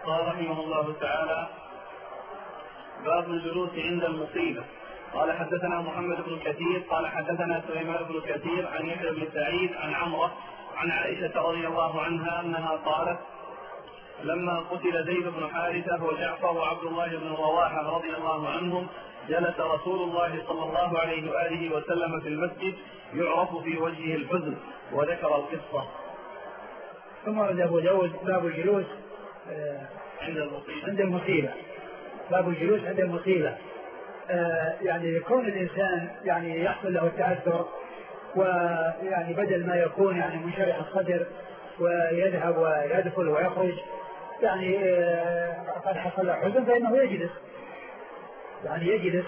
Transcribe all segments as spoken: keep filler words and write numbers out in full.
قال رحمه الله تعالى: باب الجلوس عند المصيبة. قال حدثنا محمد بن كثير قال حدثنا سليمان بن كثير عن يحيى بن سعيد عن عمرو عن عائشة رضي الله عنها أنها قالت: لما قتل زيد بن حارثة وجعفر وعبد الله بن رواحة رضي الله عنهم جلس رسول الله صلى الله عليه وآله وسلم في المسجد يعرف في وجهه الحزن، وذكر القصة. ثم ورد أبو داود باب الجلوس عند المصيبة. عند المصيبة باب الجلوس عند المصيبة. يعني يكون الإنسان يعني يحصل له التأثر، ويعني بدل ما يكون يعني منشرح الصدر ويذهب ويدخل ويخرج يعني قد حصل له حزن فإنه يجلس يعني يجلس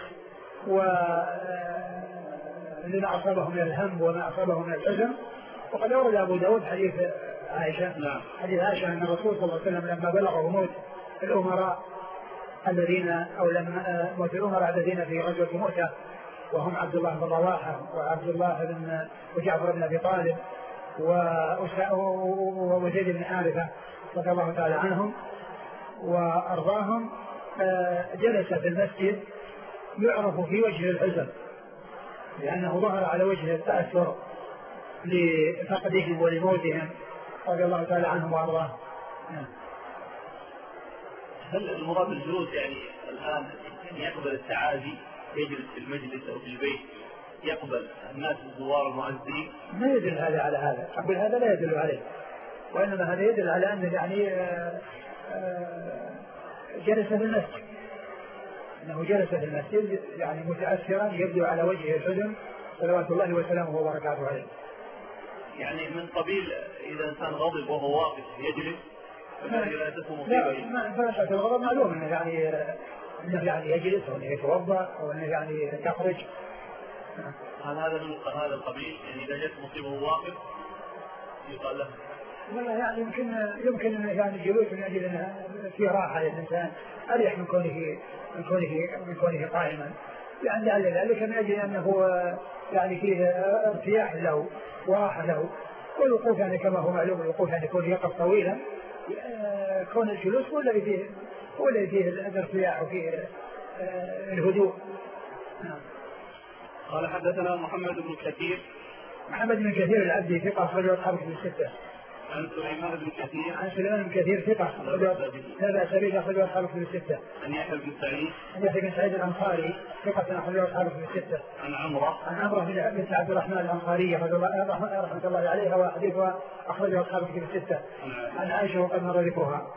ولما أصابه من الهم وما أصابه من الحزن. وقد أورد أبو داود حديث عائشة نعم. حديث عائشة أن الرسول صلى الله عليه وسلم لما بلغه موت الأمراء الذين أو لما موت الأمراء الذين في غزوة مؤتة وهم عبد الله بن رواحة وعبد الله بن وجعفر بن أبي طالب وزيد بن حارثة رضي الله تعالى عنهم وأرضاهم، جلس في المسجد يعرف في وجه الحزن لأنه ظهر على وجه التأثر لفقدهم ولموتهم رضي الله تعالى عنهم وأرضاهم. هل المراد الجلوس يعني الآن يقبل التعازي يجلس في المجلس أو في البيت يقبل الناس الزوار المعزين؟ ما يدل هذا على هذا، أقول هذا لا يدل عليه، وإنما هذا يدل على أنه يعني آآ آآ جلس في المسجد، أنه جلس في المسجد يعني متأثرا يبدو على وجهه الحزن صلوات الله وسلامه وبركاته عليه. يعني من قبيل إذا إنسان غضب وهو واقف يجلس فهذه لا تكون مصيبة. لا، فنشأة الغضب معلوم أنه يعني أنه يعني يجلس أو أنه يتوضأ أو أنه يعني يخرج. هل هذا من هذا القبيل؟ يعني إذا جت مصيبة وهو واقف يقال له؟ لا يعني يمكن يمكن يعني الجلوس من أجل أنه في راحة للإنسان أريح من كونه من كونه من كونه قائما، يعني لعل ذلك من أجل أنه يعني فيه ارتياح له وراحة له. والوقوف يعني كما هو معلوم الوقوف يعني يكون يقف طويلا، كون الجلوس هو الذي فيه هو الذي فيه الارتياح وفيه الهدوء. قال حدثنا محمد بن كثير محمد بن كثير العبدي ثقة أخرجه أصحاب كتب الستة. عن سليمان بن كثير عن سليمان بن كثير ثقة لا بأس به أخرجه أصحاب كتب الستة. عن يحيى بن سعيد عن يحيى بن سعيد الأنصاري ثقة أخرجه أصحاب كتب الستة. عن عمرو عن عمرو بن عبد الرحمن الأنصاري رحمة الله عليها وحديثها أخرجه أصحاب كتب الستة. عن عائشة وقد مر ذكرها.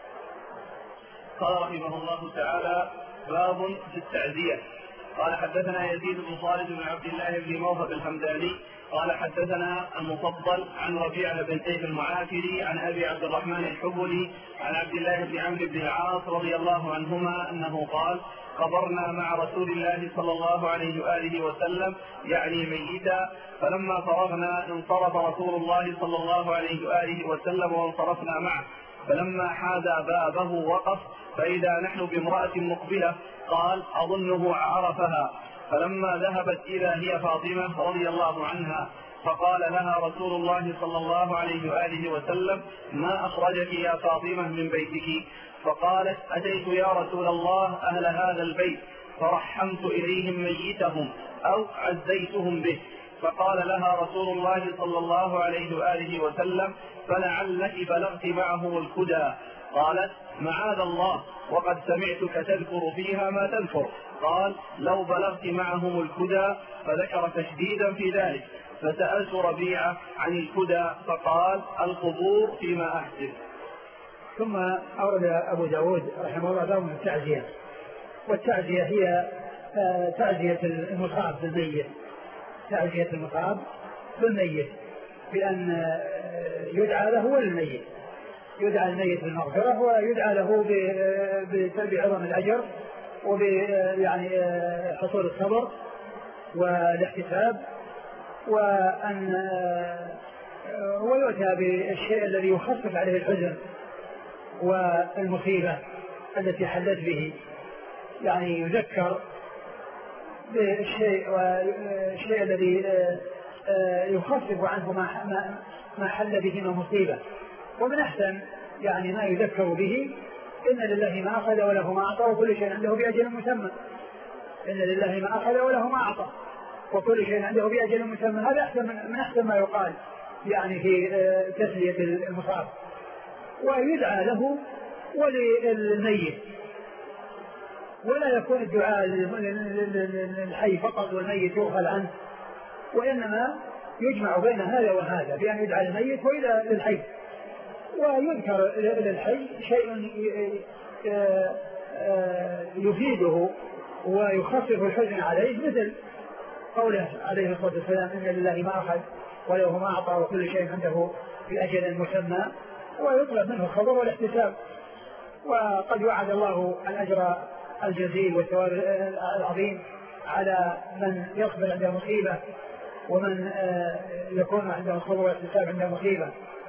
قال رحمه الله تعالى: باب في التعزية. قال حدثنا يزيد بن خالد بن عبد الله بن موهب الحمداني قال حدثنا المفضل عن ربيعة بن سيف المعافري عن أبي عبد الرحمن الحبلي عن عبد الله بن عمرو بن العاص رضي الله عنهما أنه قال: قبرنا مع رسول الله صلى الله عليه وآله وسلم يعني ميتا، فلما فرغنا انصرف رسول الله صلى الله عليه وآله وسلم وانصرفنا معه، فلما حاذى بابه وقف فإذا نحن بامرأة مقبلة قال: أظنه عرفها، فلما ذهبت إذا هي فاطمة رضي الله عنها، فقال لها رسول الله صلى الله عليه وآله وسلم: ما أخرجك يا فاطمة من بيتك؟ فقالت: أتيت يا رسول الله أهل هذا البيت فرحمت إليهم ميتهم أو عزيتهم به. فقال لها رسول الله صلى الله عليه وآله وسلم: فلعلك بلغت معه الكدى. قالت: معاذ الله، وقد سمعتك تذكر فيها ما تذكر. قال: لو بلغت معهم الكدى، فذكر تشديدا في ذلك، فسألت ربيعة عن الكدى فقال: القبور فيما أحسن. ثم أورد أبو داود رحمه الله باب التعزية. والتعزية هي تعزية المصاب بالميت، تعزية المصاب بالميت بأن يدعى له وللميت، يدعى الميت بالمغفرة ويدعى له بعظم الأجر وب يعني حصول الصبر والاحتساب، وأن ويؤتى بالشيء الذي يخفف عليه الحزن والمصيبة التي حلت به، يعني يذكر بالشيء والشيء الذي يخفف عنه ما ما حل به من مصيبة. ومن أحسن يعني ما يذكر به إن لله ما أخذ وله ما أعطى وكل شيء عنده بأجل مسمى. إن لله ما أخذ وله ما أعطى وكل شيء عنده بأجل مسمى. هذا أحسن من أحسن ما يقال يعني في تسلية المصاب. ويدعى له وللميت، ولا يكون الدعاء للحي فقط والميت يغفل عنه، وإنما يجمع بين هذا وهذا بأن يدعى للميت وإلى للحي. ويذكر للحي شيء يفيده ويخفف الحزن عليه، مثل قوله عليه الصلاة والسلام إن لله ما أخذ وله ما أعطى وكل شيء عنده بأجل مسمى، ويطلب منه الخبر والاحتساب. وقد وعد الله الأجر الجزيل والثواب العظيم على من يصبر عند مصيبة ومن يكون عنده الخبر والاحتساب عند مصيبة.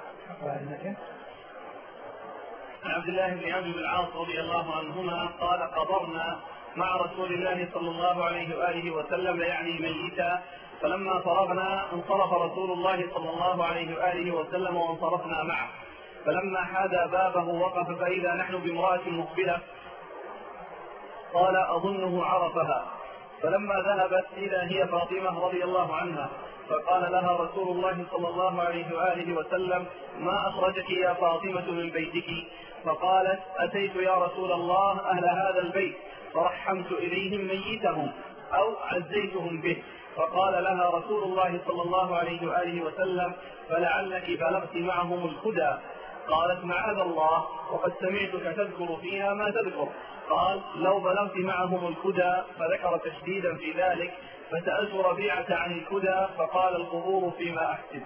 عن عبد الله بن عمرو بن العاص رضي الله عنهما قال قبرنا مع رسول الله صلى الله عليه وآله وسلم يعني ميتا، فلما فرغنا انصرف رسول الله صلى الله عليه وآله وسلم وانصرفنا معه، فلما حاذى بابه وقف فإذا نحن بامرأة مقبلة قال أظنه عرفها، فلما ذهبت إذا هي فاطمة رضي الله عنها، فقال لها رسول الله صلى الله عليه وآله وسلم ما أخرجك يا فاطمة من بيتك؟ فقالت أتيت يا رسول الله أهل هذا البيت فرحمت إليهم ميتهم أو عزيتهم به، فقال لها رسول الله صلى الله عليه وآله وسلم فلعلك بلغت معهم الهدى. قالت معاذ الله وقد سمعتك تذكر فيها ما تذكر. قال لو بلغت معهم الهدى، فذكر تشديدا في ذلك، فسألت ربيعة عن الهدى فقال القبور فيما أحسب.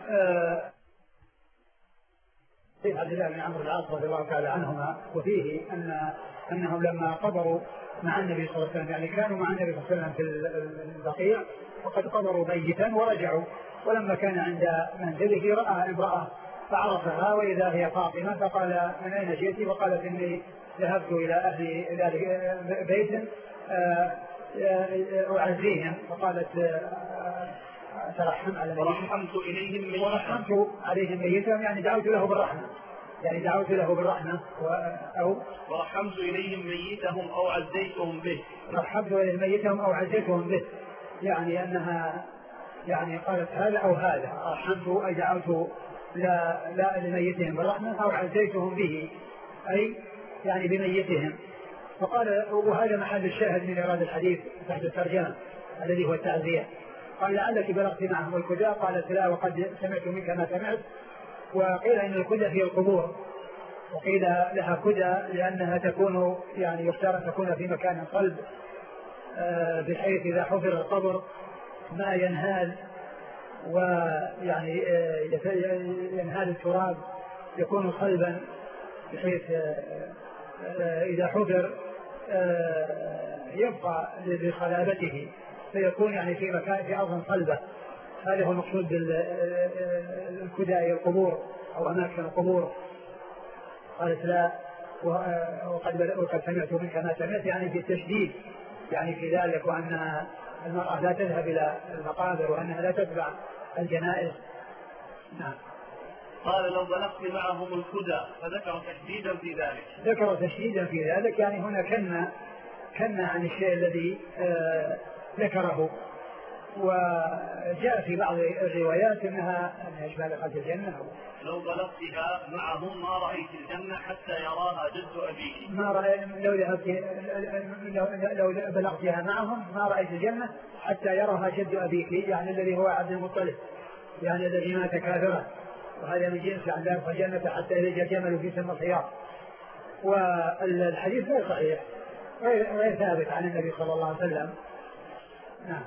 في عبد الله بن عمرو بن العاص رضي الله تعالى عنهما، وفيه أن أنهم لما قبروا مع النبي صلى الله عليه وسلم، يعني كانوا مع النبي صلى الله عليه وسلم في البقيع وقد قبروا ميتا ورجعوا، ولما كان عند منزله رأى امرأة فعرفها وإذا هي فاطمة، فقال من أين جئت؟ فقالت إني ذهبت إلى أهل إلى بيت أعزيهم، فقالت ترحم على ورحمت إليهم ميتهم ورحمت عليهم ميتهم، يعني دعوت له بالرحمة، يعني دعوت له بالرحمة أو ورحمت إليهم ميتهم أو عزيتهم به. رحمت إليهم ميتهم أو عزيتهم به، يعني أنها يعني قالت هذا أو هذا، رحمت أي دعوت لا لا لميتهم بالرحمة أو عزيتهم به أي يعني بميتهم. فقال وهذا محل الشاهد من إرادة الحديث تحت الترجمة الذي هو التعزية. قال لعلك بلغت معهم الكدى؟ قالت لا وقد سمعت منك ما سمعت. وقيل إن الكدى هي القبور، وقيل لها كدى لأنها تكون يعني يختار أن تكون في مكان صلب بحيث إذا حفر القبر ما ينهال ويعني ينهال التراب يكون صلبا بحيث إذا حفر يبقى بصلابته فيكون يعني في مكان في أرض صلبة. هذا هو المقصود بالكدى القبور أو أماكن القبور. قالت لا وقد وقد سمعت منك ما سمعت، يعني في التشديد يعني في ذلك، وأن المرأة لا تذهب إلى المقابر وأنها لا تتبع الجنائز. نعم. قال لو بلغت معهم الهدى، فذكر تشديدا في ذلك. ذكر تشديدا في ذلك، يعني هنا كنا كنا عن الشيء الذي آه ذكره. وجاء في بعض الروايات انها انها ايش بالغت الجنه. لو بلغتها معهم ما رايت الجنه حتى يراها جد ابيك. ما رأي لو ذهبت لو, لو بلغتها معهم ما رايت الجنه حتى يراها جد ابيك، يعني الذي هو عبد المطلب، يعني الذي مات كافرا، وهذا من جنس عن ذلك الجنه حتى يلج الجمل في سم الخياط. والحديث غير صحيح غير ثابت عن النبي صلى الله عليه وسلم. نعم.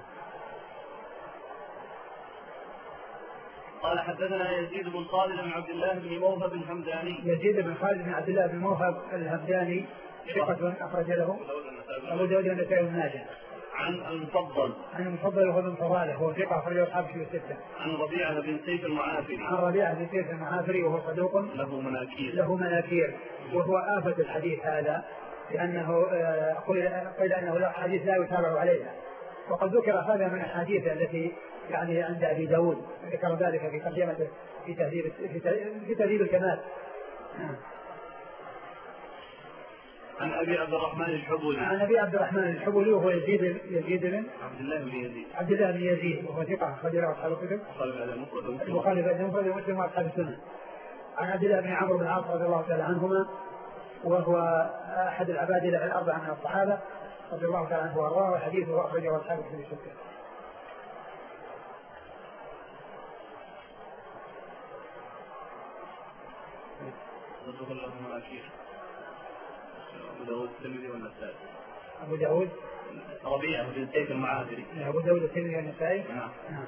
قال حدثنا يزيد بن خالد بن عبد الله بن موهب الهمداني. يزيد بن خالد بن عبد الله بن موهب الهمداني ثقة أخرج له أبو داود والنسائي وابن ماجه. عن المفضل عن المفضل وهو بن فضاله وهو ثقة أخرجه أصحاب الكتب الستة. عن ربيعة بن سيف المعافري. عن ربيعة بن سيف المعافري وهو صدوق له مناكير له مناكير وهو آفة الحديث هذا، لأنه قيل أنه لا حديث لا يتابع عليها. وقد ذكر هذا من الحديث التي يعني عند أبي داود، ذكر ذلك في ترجمته في تهذيب في تهذيب الكمال. عن أبي عبد الرحمن الحبولي. عن أبي عبد الرحمن الحبولي وهو يزيد يزيد بن عبد الله بن يزيد. عبد الله بن يزيد وهو ثقة خبير أصحاب الكتب. البخاري بعد المفرد ومسلم وأصحاب السنة. عن عبد الله بن عمرو بن العاص رضي الله تعالى عنهما وهو أحد العبادلة الأربعة من الصحابة رضي الله تعالى عنه وأرضاه وحديثه أخرجه أصحاب الكتب الستة. صدق الله الأخير. أبو داود الترمذي والنسائي. أبو داود ربيعة بن سيف المعافري. أبو داود الترمذي والنسائي. نعم. نعم.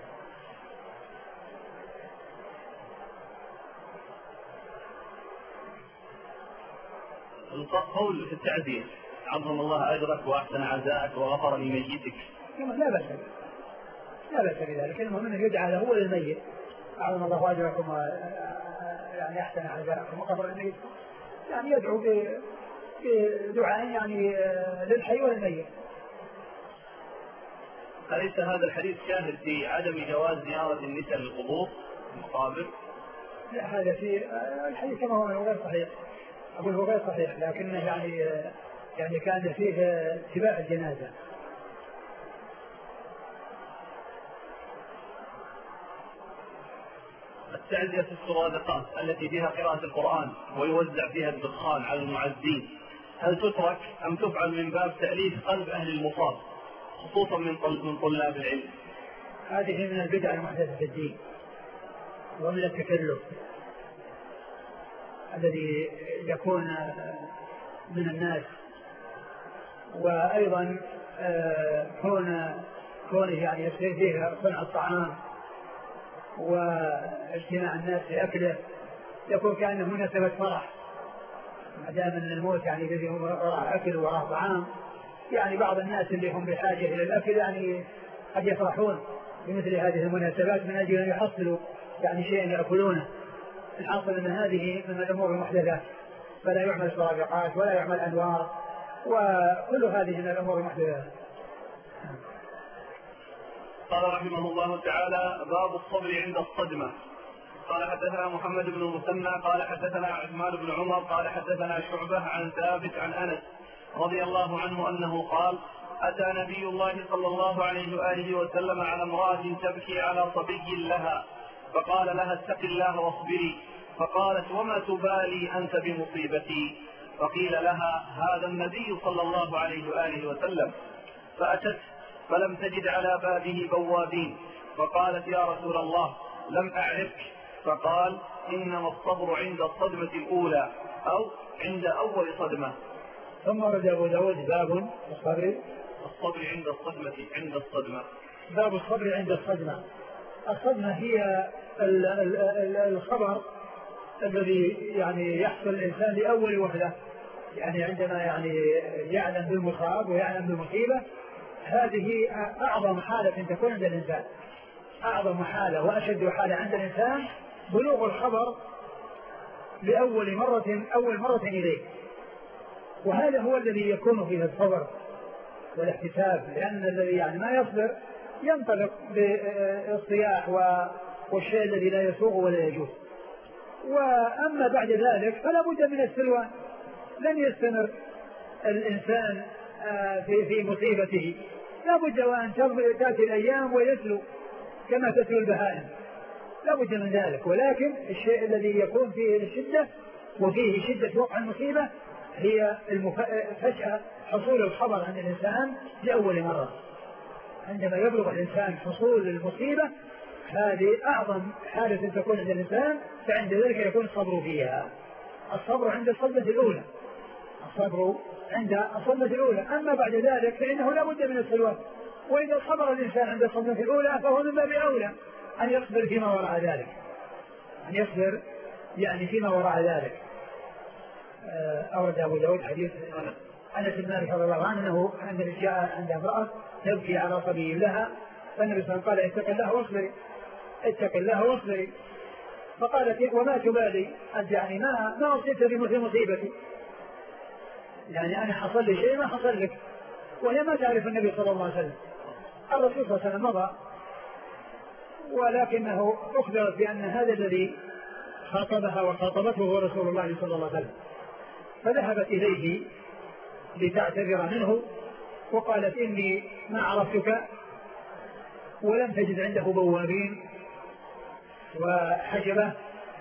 القول في التعزية عظم الله أجرك وأحسن عزاءك وغفر لميتك. لا بأس لا بأس بذلك، المهم أنه يدعى له وللميت عظم الله أجركم يعني أحسن عزاءكم وغفر لميتكم، يعني يدعو بدعاء يعني للحي والميت. أليس هذا الحديث شاهد في عدم جواز زيارة النساء للقبور المقابر؟ لا، هذا في الحديث كما هو غير صحيح، أقول هو غير صحيح، لكنه يعني يعني كان فيه اتباع الجنازة. التعزية في السرادقات التي فيها قراءة القرآن ويوزع فيها الدخان على المعزين، هل تترك أم تفعل من باب تأليف قلب أهل المصاب خصوصا من من طلاب العلم؟ هذه من البدع المحدثة في الدين ومن التكلف الذي يكون من الناس، وأيضا كون كونه يعني يصير فيه صنع الطعام واجتماع الناس لأكله يكون كأنه مناسبة فرح، ما دام أن الموت يعني الذي وراء أكل وراء طعام، يعني بعض الناس اللي هم بحاجة إلى الأكل يعني قد يفرحون بمثل هذه المناسبات من أجل أن يحصلوا يعني شيئا يأكلونه. الحاصل أن هذه من الأمور المحدثات، فلا يعمل سرادقات ولا يعمل أنوار، وكل هذه من الأمور المحدثات. قال رحمه الله تعالى: باب الصبر عند الصدمة. قال حدثنا محمد بن المثنى قال حدثنا عثمان بن عمر قال حدثنا شعبة عن ثابت عن أنس رضي الله عنه أنه قال: أتى نبي الله صلى الله عليه وآله وسلم على امرأة تبكي على صبي لها، فقال لها: اتق الله واصبري. فقالت: وما تبالي أنت بمصيبتي؟ فقيل لها: هذا النبي صلى الله عليه وآله وسلم. فأتت فلم تجد على بابه بوابين، فقالت: يا رسول الله لم أعرفك. فقال: إنما الصبر عند الصدمة الأولى أو عند أول صدمة. ثم ورد أبو داود باب الصبر الصبر عند الصدمة عند الصدمة باب الصبر عند الصدمة. الصدمة هي الخبر الذي يعني يحصل الإنسان لأول وهلة، يعني عندما يعني يعلم بالمصاب ويعلم بالمصيبة، هذه أعظم حالة تكون عند الإنسان، أعظم حالة وأشد حالة عند الإنسان بلوغ الخبر لأول مرة أول مرة إليه، وهذا هو الذي يكون فيه الصبر والاحتساب، لأن الذي يعني ما يصبر ينطلق بالصياح والشيء الذي لا يسوغ ولا يجوز. وأما بعد ذلك فلا بد من السلوان، لن يستمر الإنسان في في مصيبته، لا بد وأن تأتي الأيام ويسلو كما تسلو البهائم، لا بد من ذلك. ولكن الشيء الذي يكون فيه الشدة وفيه شدة وقع المصيبة هي فجأة حصول الخبر عن الإنسان لأول مرة. عندما يبلغ الإنسان حصول المصيبة هذه أعظم حالة تكون عند الإنسان، فعند ذلك يكون الصبر فيها. الصبر عند الصدمة الأولى، الصبر عند الصدمة الأولى. أما بعد ذلك فإنه لا بد من السلوان، وإذا صبر الإنسان عند الصدمة الأولى فهو من باب أولى أن يصبر فيما وراء ذلك، أن يصبر يعني فيما وراء ذلك. أورد أبو داود حديث أنس بن مالك رضي الله عنه أنه عندما جاء عند امرأة تبكي على صبي لها، فالنبي صلى الله عليه وسلم قال: اتق الله واصبري، اتق الله واصبري. فقالت: وما تبالي أنت، يعني ما ما أصبت بمصيبتي، يعني أنا حصل لي شيء ما حصل لك، وهي ما تعرف النبي صلى الله عليه وسلم. الرسول صلى الله عليه وسلم مضى، ولكنه أخبرت بأن هذا الذي خاطبها وخاطبته هو رسول الله صلى الله عليه وسلم، فذهبت إليه لتعتذر منه، وقالت إني ما عرفتك، ولم تجد عنده بوابين وحجبه،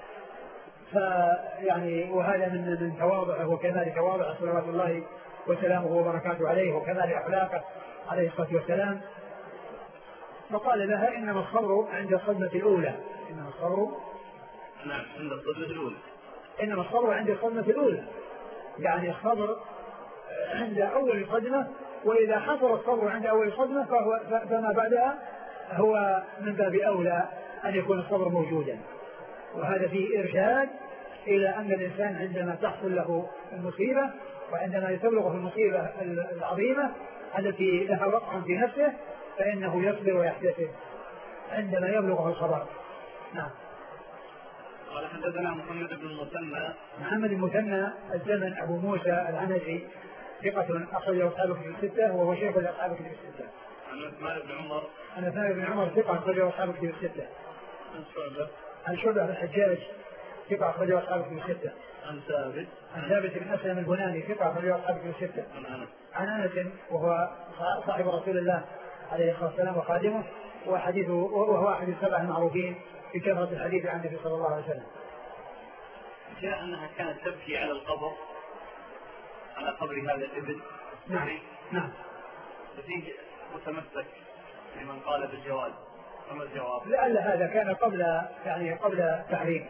فيعني وهذا من من تواضعه وكمال تواضعه صلوات الله وسلامه وبركاته عليه وكمال أخلاقه عليه الصلاة والسلام. فقال لها إنما الصبر عند الصدمة الأولى، إنما الصبر نعم عند الصدمة الأولى إنما الصبر عند الصدمة الأولى، يعني الصبر عند أول صدمة، وإذا حصل الصبر عند أول صدمة فهو فما بعدها هو من باب أولى أن يكون الصبر موجودا. وهذا فيه إرشاد إلى أن الإنسان عندما تحصل له المصيبة وعندما تبلغه المصيبة العظيمة التي لها وقع في نفسه فإنه يصبر ويحتسب عندما يبلغه الخبر. نعم. قال حدثنا محمد بن المثنى محمد المثنى الزمن أبو موسى العنزي ثقة أخرجه أصحاب كتب الستة وهو شيخ أصحاب كتب الستة. عن عثمان بن عمر عن عثمان بن عمر ثقة أخرجه أصحاب كتب الستة. عن شعبة عن شعبة بن الحجاج ثقة أخرجه أصحاب كتب الستة. عن ثابت عن ثابت بن أسلم البناني ثقة أخرجه أصحاب كتب الستة. عن أنس عن أنس وهو صاحب رسول الله عليه الصلاة والسلام وخادمه، وحديثه وهو أحد السبع المعروفين في كثرة الحديث عن النبي صلى الله عليه وسلم. جاء أنها كانت تبكي على القبر على قبر هذا الابن. نعم نعم. ففيه متمسك لمن قال بالجواز، فما الجواب؟ لعل هذا كان قبل يعني قبل تحريم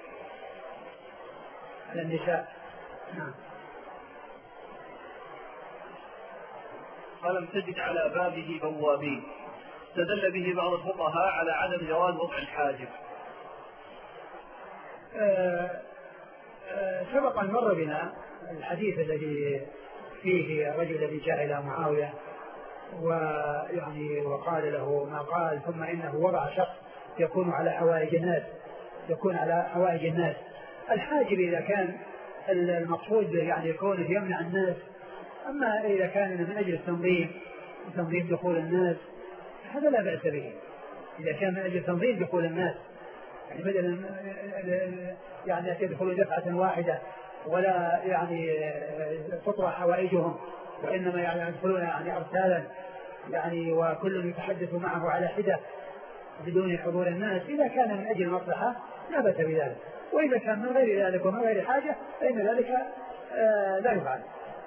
على النساء. نعم. فلم تجد على بابه بوابين، استدل به بعض الفقهاء على عدم جواز وضع الحاجب. آه آه سبق أن مر بنا الحديث الذي فيه رجل الذي جاء إلى معاوية ويعني وقال له ما قال، ثم إنه وضع شخص يكون على حوائج الناس يكون على حوائج الناس. الحاجب إذا كان المقصود يعني كونه يمنع الناس، أما إذا كان من أجل التنظيم تنظيم دخول الناس هذا لا بأس به. إذا كان من أجل تنظيم دخول الناس يعني بدل يعني يدخلوا دفعة واحدة ولا يعني تطرح حوائجهم، وإنما يعني يدخلون يعني أرسالا يعني وكل يتحدث معه على حدة بدون حضور الناس، إذا كان من أجل المصلحة لا بأس بذلك. وإذا كان من غير ذلك ومن غير حاجة فإن ذلك آه لا يفعل.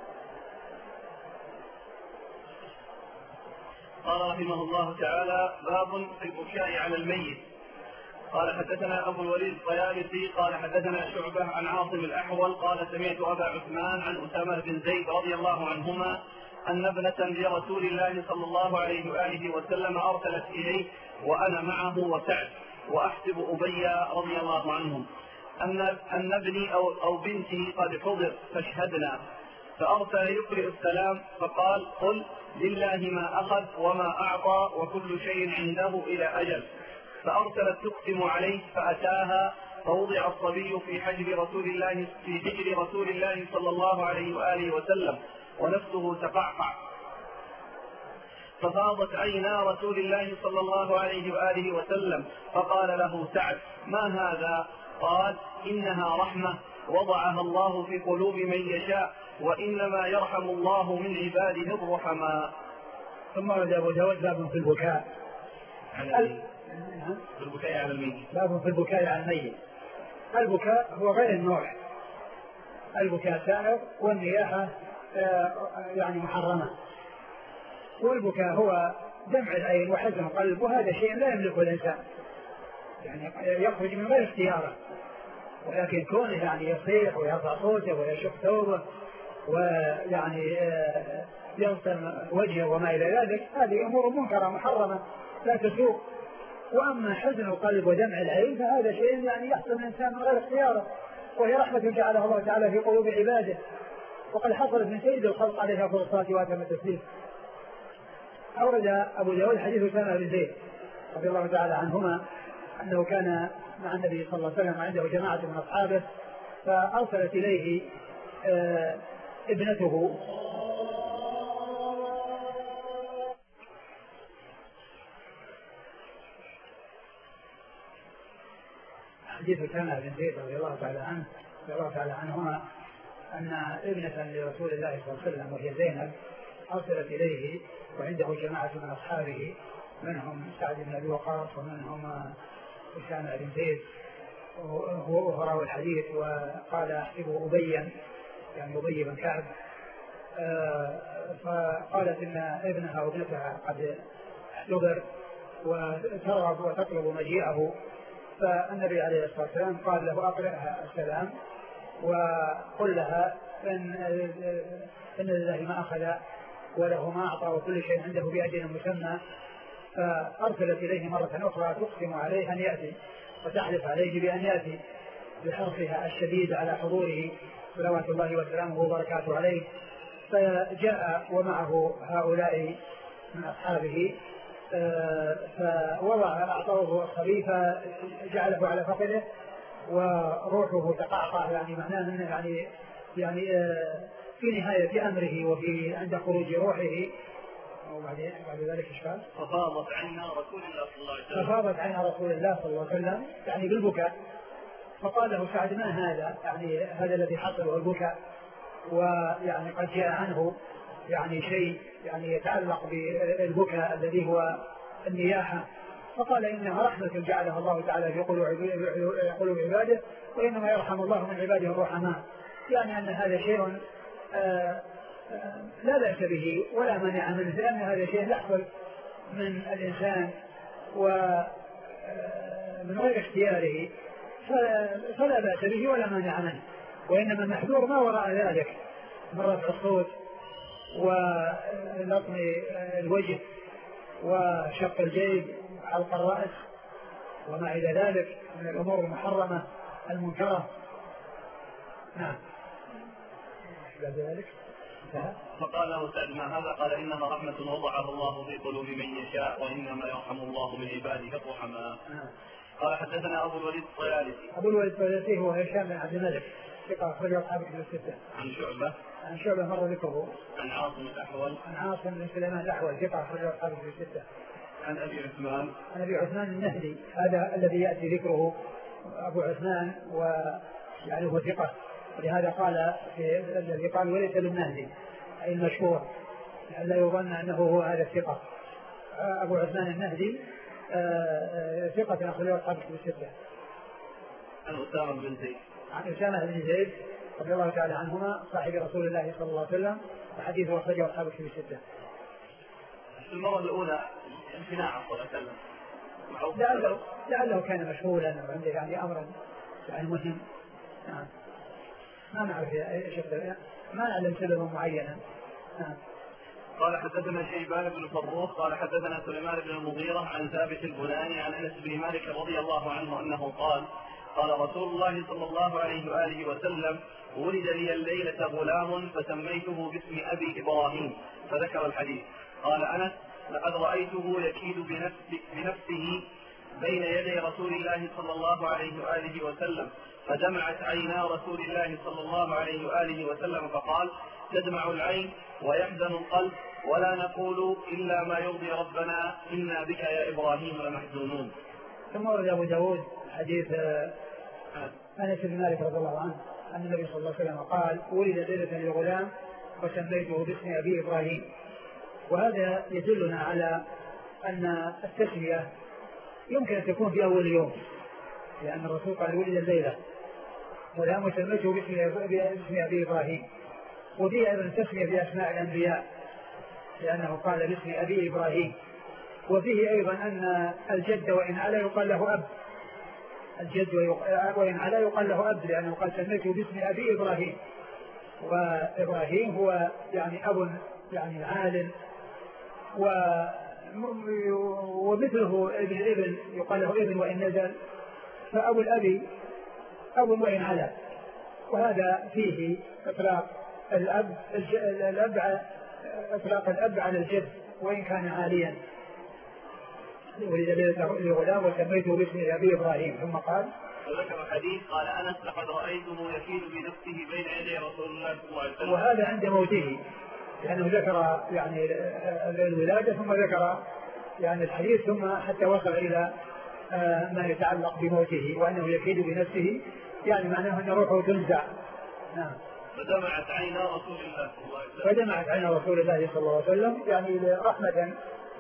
قال رحمه الله تعالى: باب في البكاء على الميت. قال حدثنا أبو الوليد الطيالسي قال حدثنا شعبة عن عاصم الأحول قال سمعت أبا عثمان عن أسامة بن زيد رضي الله عنهما أن ابنة لرسول الله صلى الله عليه وآله وسلم أرسلت إليه وأنا معه وسعد وأحسب أبي رضي الله عنهم أن أن ابني أو, أو بنتي قد حضر فاشهدنا، فأرسل يقرئ السلام فقال: قل لله ما أخذ وما أعطى وكل شيء عنده إلى أجل. فأرسلت تقسم عليه فأتاها فوضع الصبي في حجر رسول الله في حجر رسول الله صلى الله عليه وآله وسلم ونفسه تقعقع، ففاضت عينا رسول الله صلى الله عليه وآله وسلم فقال له سعد: ما هذا؟ قال: إنها رحمة وضعها الله في قلوب من يشاء وإنما يرحم الله من عباده الرحماء. ثم ورد أبو داود باب في البكاء على في البكاء على الميت. باب في البكاء على الميت. البكاء هو غير النوع، البكاء سائر والنياحة يعني محرمة. والبكاء هو دمع العين وحزن القلب، وهذا شيء لا يملكه الإنسان، يعني يخرج من غير اختياره، ولكن كونه يعني يصيح ويرفع صوته ويشق ثوبه ويعني يغسل وجهه وما إلى ذلك، هذه أمور منكرة محرمة لا تسوق. وأما حزن القلب ودمع العين فهذا شيء يعني يحصل الإنسان من غير اختياره، وهي رحمة جعلها الله تعالى في قلوب عباده، وقد حصلت من سيد الخلق عليه أفضل الصلاة وأتم التسليم. أورد أبو داود حديث أسامة بن زيد رضي الله تعالى عنهما أنه كان مع النبي صلى الله عليه وسلم عنده جماعة من أصحابه، فأرسلت إليه آه ابنته حديث أسامة بن زيد رضي الله تعالى عنه رضي الله تعالى عنهما أن ابنة لرسول الله صلى الله عليه وسلم وهي زينب أرسلت إليه وعنده جماعة من أصحابه منهم سعد بن أبي وقاص ومنهم أسامة بن زيد وهو راوي الحديث، وقال أحسبه أبيا يعني أبي بن كعب. فقالت إن ابنها وابنتها قد احتضر وترغب وتطلب مجيئه، فالنبي عليه الصلاة والسلام قال له أقرأها السلام وقل لها إن, إن لله ما أخذ وله ما أعطى وكل شيء عنده بأجل مسمى. فأرسلت إليه مرة أخرى تقسم عليه أن يأتي وتحلف عليه بأن يأتي بحرصها الشديد على حضوره صلوات الله وسلامه وبركاته عليه. فجاء ومعه هؤلاء من أصحابه فوضع أعطوه الصبي فجعله على فقده وروحه تقعقع، يعني معناه أنه يعني يعني في نهاية أمره وفي عند خروج روحه. وبعدين بعد ذلك إشكال ففاضت عنا رسول الله صلى الله عليه وسلم ففاضت عنا رسول الله صلى الله عليه وسلم يعني بالبكاء. فقال له سعد ما هذا يعني هذا الذي حصل البكاء، ويعني قد جاء عنه يعني شيء يعني يتعلق بالبكاء الذي هو النياحة. فقال إنها رحمة جعلها الله تعالى في قلوب عباده، وإنما يرحم الله من عباده الرحماء، يعني أن هذا شيء آآ آآ لا بأس به ولا مانع منه، لأن هذا شيء يحصل من الإنسان ومن غير اختياره فلا بأس به ولا مانع منه، وإنما المحذور ما وراء ذلك من رفع الصوت ولطم الوجه وشق الجيب وحلق الرأس وما إلى ذلك من الأمور المحرمة المنكرة. نعم. بعد ذلك فقال له سعد ما هذا؟ قال إنما رحمة وضعها الله في قلوب من يشاء وإنما يرحم الله من عباده الرحماء. قال حدثنا أبو الوليد الطيالسي. أبو الوليد الطيالسي هو هشام بن عبد الملك ثقة أخرجه أصحاب الكتب الستة. عن شعبة. عن شعبة مر ذكره. عن عاصم الأحول. عن عاصم بن سليمان الأحول ثقة أخرجه أصحاب الكتب الستة. عن أبي عثمان. عن أبي عثمان النهدي، هذا الذي يأتي ذكره أبو عثمان ويعني هو ثقة، ولهذا قال في الذي قال وليس بالنهدي أي المشهور لا يظن أنه هو هذا الثقة. أبو عثمان النهدي ثقة أخرجه أصحاب الكتب الستة. عن أسامة بن زيد. عن أسامة بن زيد رضي الله تعالى عنهما صاحب رسول الله صلى الله عليه وسلم، وحديثه أخرجه أصحاب الكتب الستة. المرة الأولى امتناع صلى الله عليه وسلم لعله لعله كان مشغولا وعنده يعني أمرا يعني مهم. نعم. ما نعرف ايش ما نعلم سببا معينا. نعم. قال حدثنا شيبان بن فروخ قال حدثنا سليمان بن المغيرة عن ثابت البناني عن انس بن مالك رضي الله عنه انه قال قال رسول الله صلى الله عليه واله وسلم ولد لي الليلة غلام فسميته باسم ابي ابراهيم، فذكر الحديث. قال انس لقد رايته يكيد بنفسه, بنفسه بين يدي رسول الله صلى الله عليه واله وسلم، فدمعت عينا رسول الله صلى الله عليه واله وسلم فقال تدمع العين ويحزن القلب ولا نقول الا ما يرضي ربنا انا بك يا ابراهيم لمحزونون. ثم ورد ابو داود حديث انس بن مالك رضي الله عنه ان النبي صلى الله عليه وسلم قال ولد ليلة لغلام وسميته باسم ابي ابراهيم. وهذا يدلنا على ان التسمية يمكن ان تكون في اول يوم، لان الرسول قال ولد الليلة غلام وسميته باسم ابي ابراهيم. وفيه ايضا التسمية باسماء الانبياء لانه قال باسم ابي ابراهيم. وفيه ايضا ان الجد وان علا يقال له اب، الجد وإن علا يقال له أب، لأنه قال سميته باسم أبي إبراهيم، وإبراهيم هو يعني أب يعني عالم، ومثله ابن ابن يقال له ابن وإن نزل، فأبو الأبي أب وإن علا. وهذا فيه إطلاق الأب الأب إطلاق الأب على الجد وإن كان عاليا. ولد لغلام وسميته باسم أبي إبراهيم. ثم قال وذكر الحديث قال أنس لقد رأيته يكيد بنفسه بين يدي رسول الله صلى الله عليه وسلم، وهذا عند موته، لأنه ذكر يعني الولادة ثم ذكر يعني الحديث ثم حتى وصل إلى ما يتعلق بموته وأنه يكيد بنفسه، يعني معناه أن روحه تنزع. نعم. فدمعت عينا رسول الله صلى الله عليه وسلم فدمعت عينا رسول الله صلى الله عليه وسلم يعني رحمة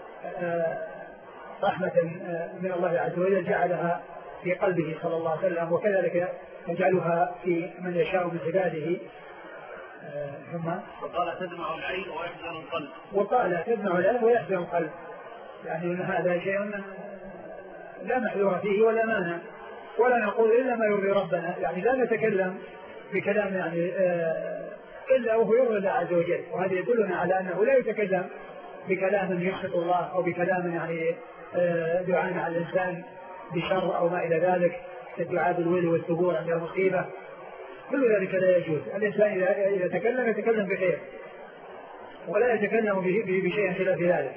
رحمة من الله عز وجل جعلها في قلبه صلى الله عليه وسلم، وكذلك يجعلها في من يشاء من عباده. ثم وقال تدمع العين ويحزن القلب وقال تدمع العين ويحزن القلب، يعني ان هذا شيء لا محذور فيه ولا مانع، ولا نقول الا ما يرضي ربنا، يعني لا نتكلم بكلام يعني الا وهو يرضي الله عز وجل، وهذا يدلنا على انه لا يتكلم بكلام يسخط الله او بكلام يعني دعاء على الانسان بشر او ما الى ذلك كالدعاء بالويل والثبور عند المصيبه، كل ذلك لا يجوز. الانسان اذا تكلم يتكلم بخير ولا يتكلم بشيء خلاف ذلك.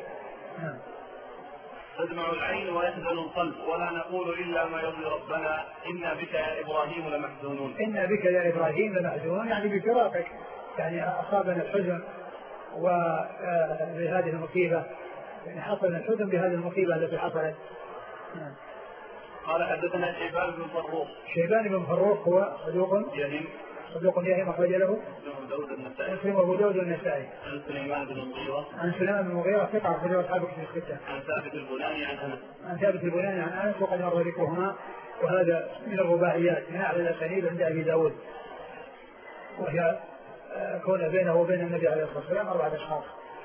تدمع العين ويحزن القلب ولا نقول الا ما يرضي ربنا انا بك يا ابراهيم لمحزونون. انا بك يا ابراهيم لمحزونون يعني بفراقك، يعني اصابنا الحزن وبهذه المصيبه، يعني حصل الحزن بهذه المصيبه التي حصلت. قال حدثنا شيبان بن فروخ. شيبان بن فروخ هو صدوق يهم صدوق يهم أخرج له مسلم وأبو داود والنسائي. عن سليمان بن المغيرة. عن سليمان بن المغيرة ثقة أخرج له أصحاب كتب الستة. عن ثابت البناني عن أنس. عن ثابت البناني عن أنس وقد مر ذكرهما، وهذا من الرباعيات من أعلى الأسانيد عند أبي داود، وهي كون بينه وبين النبي عليه الصلاة والسلام أربعة أشخاص.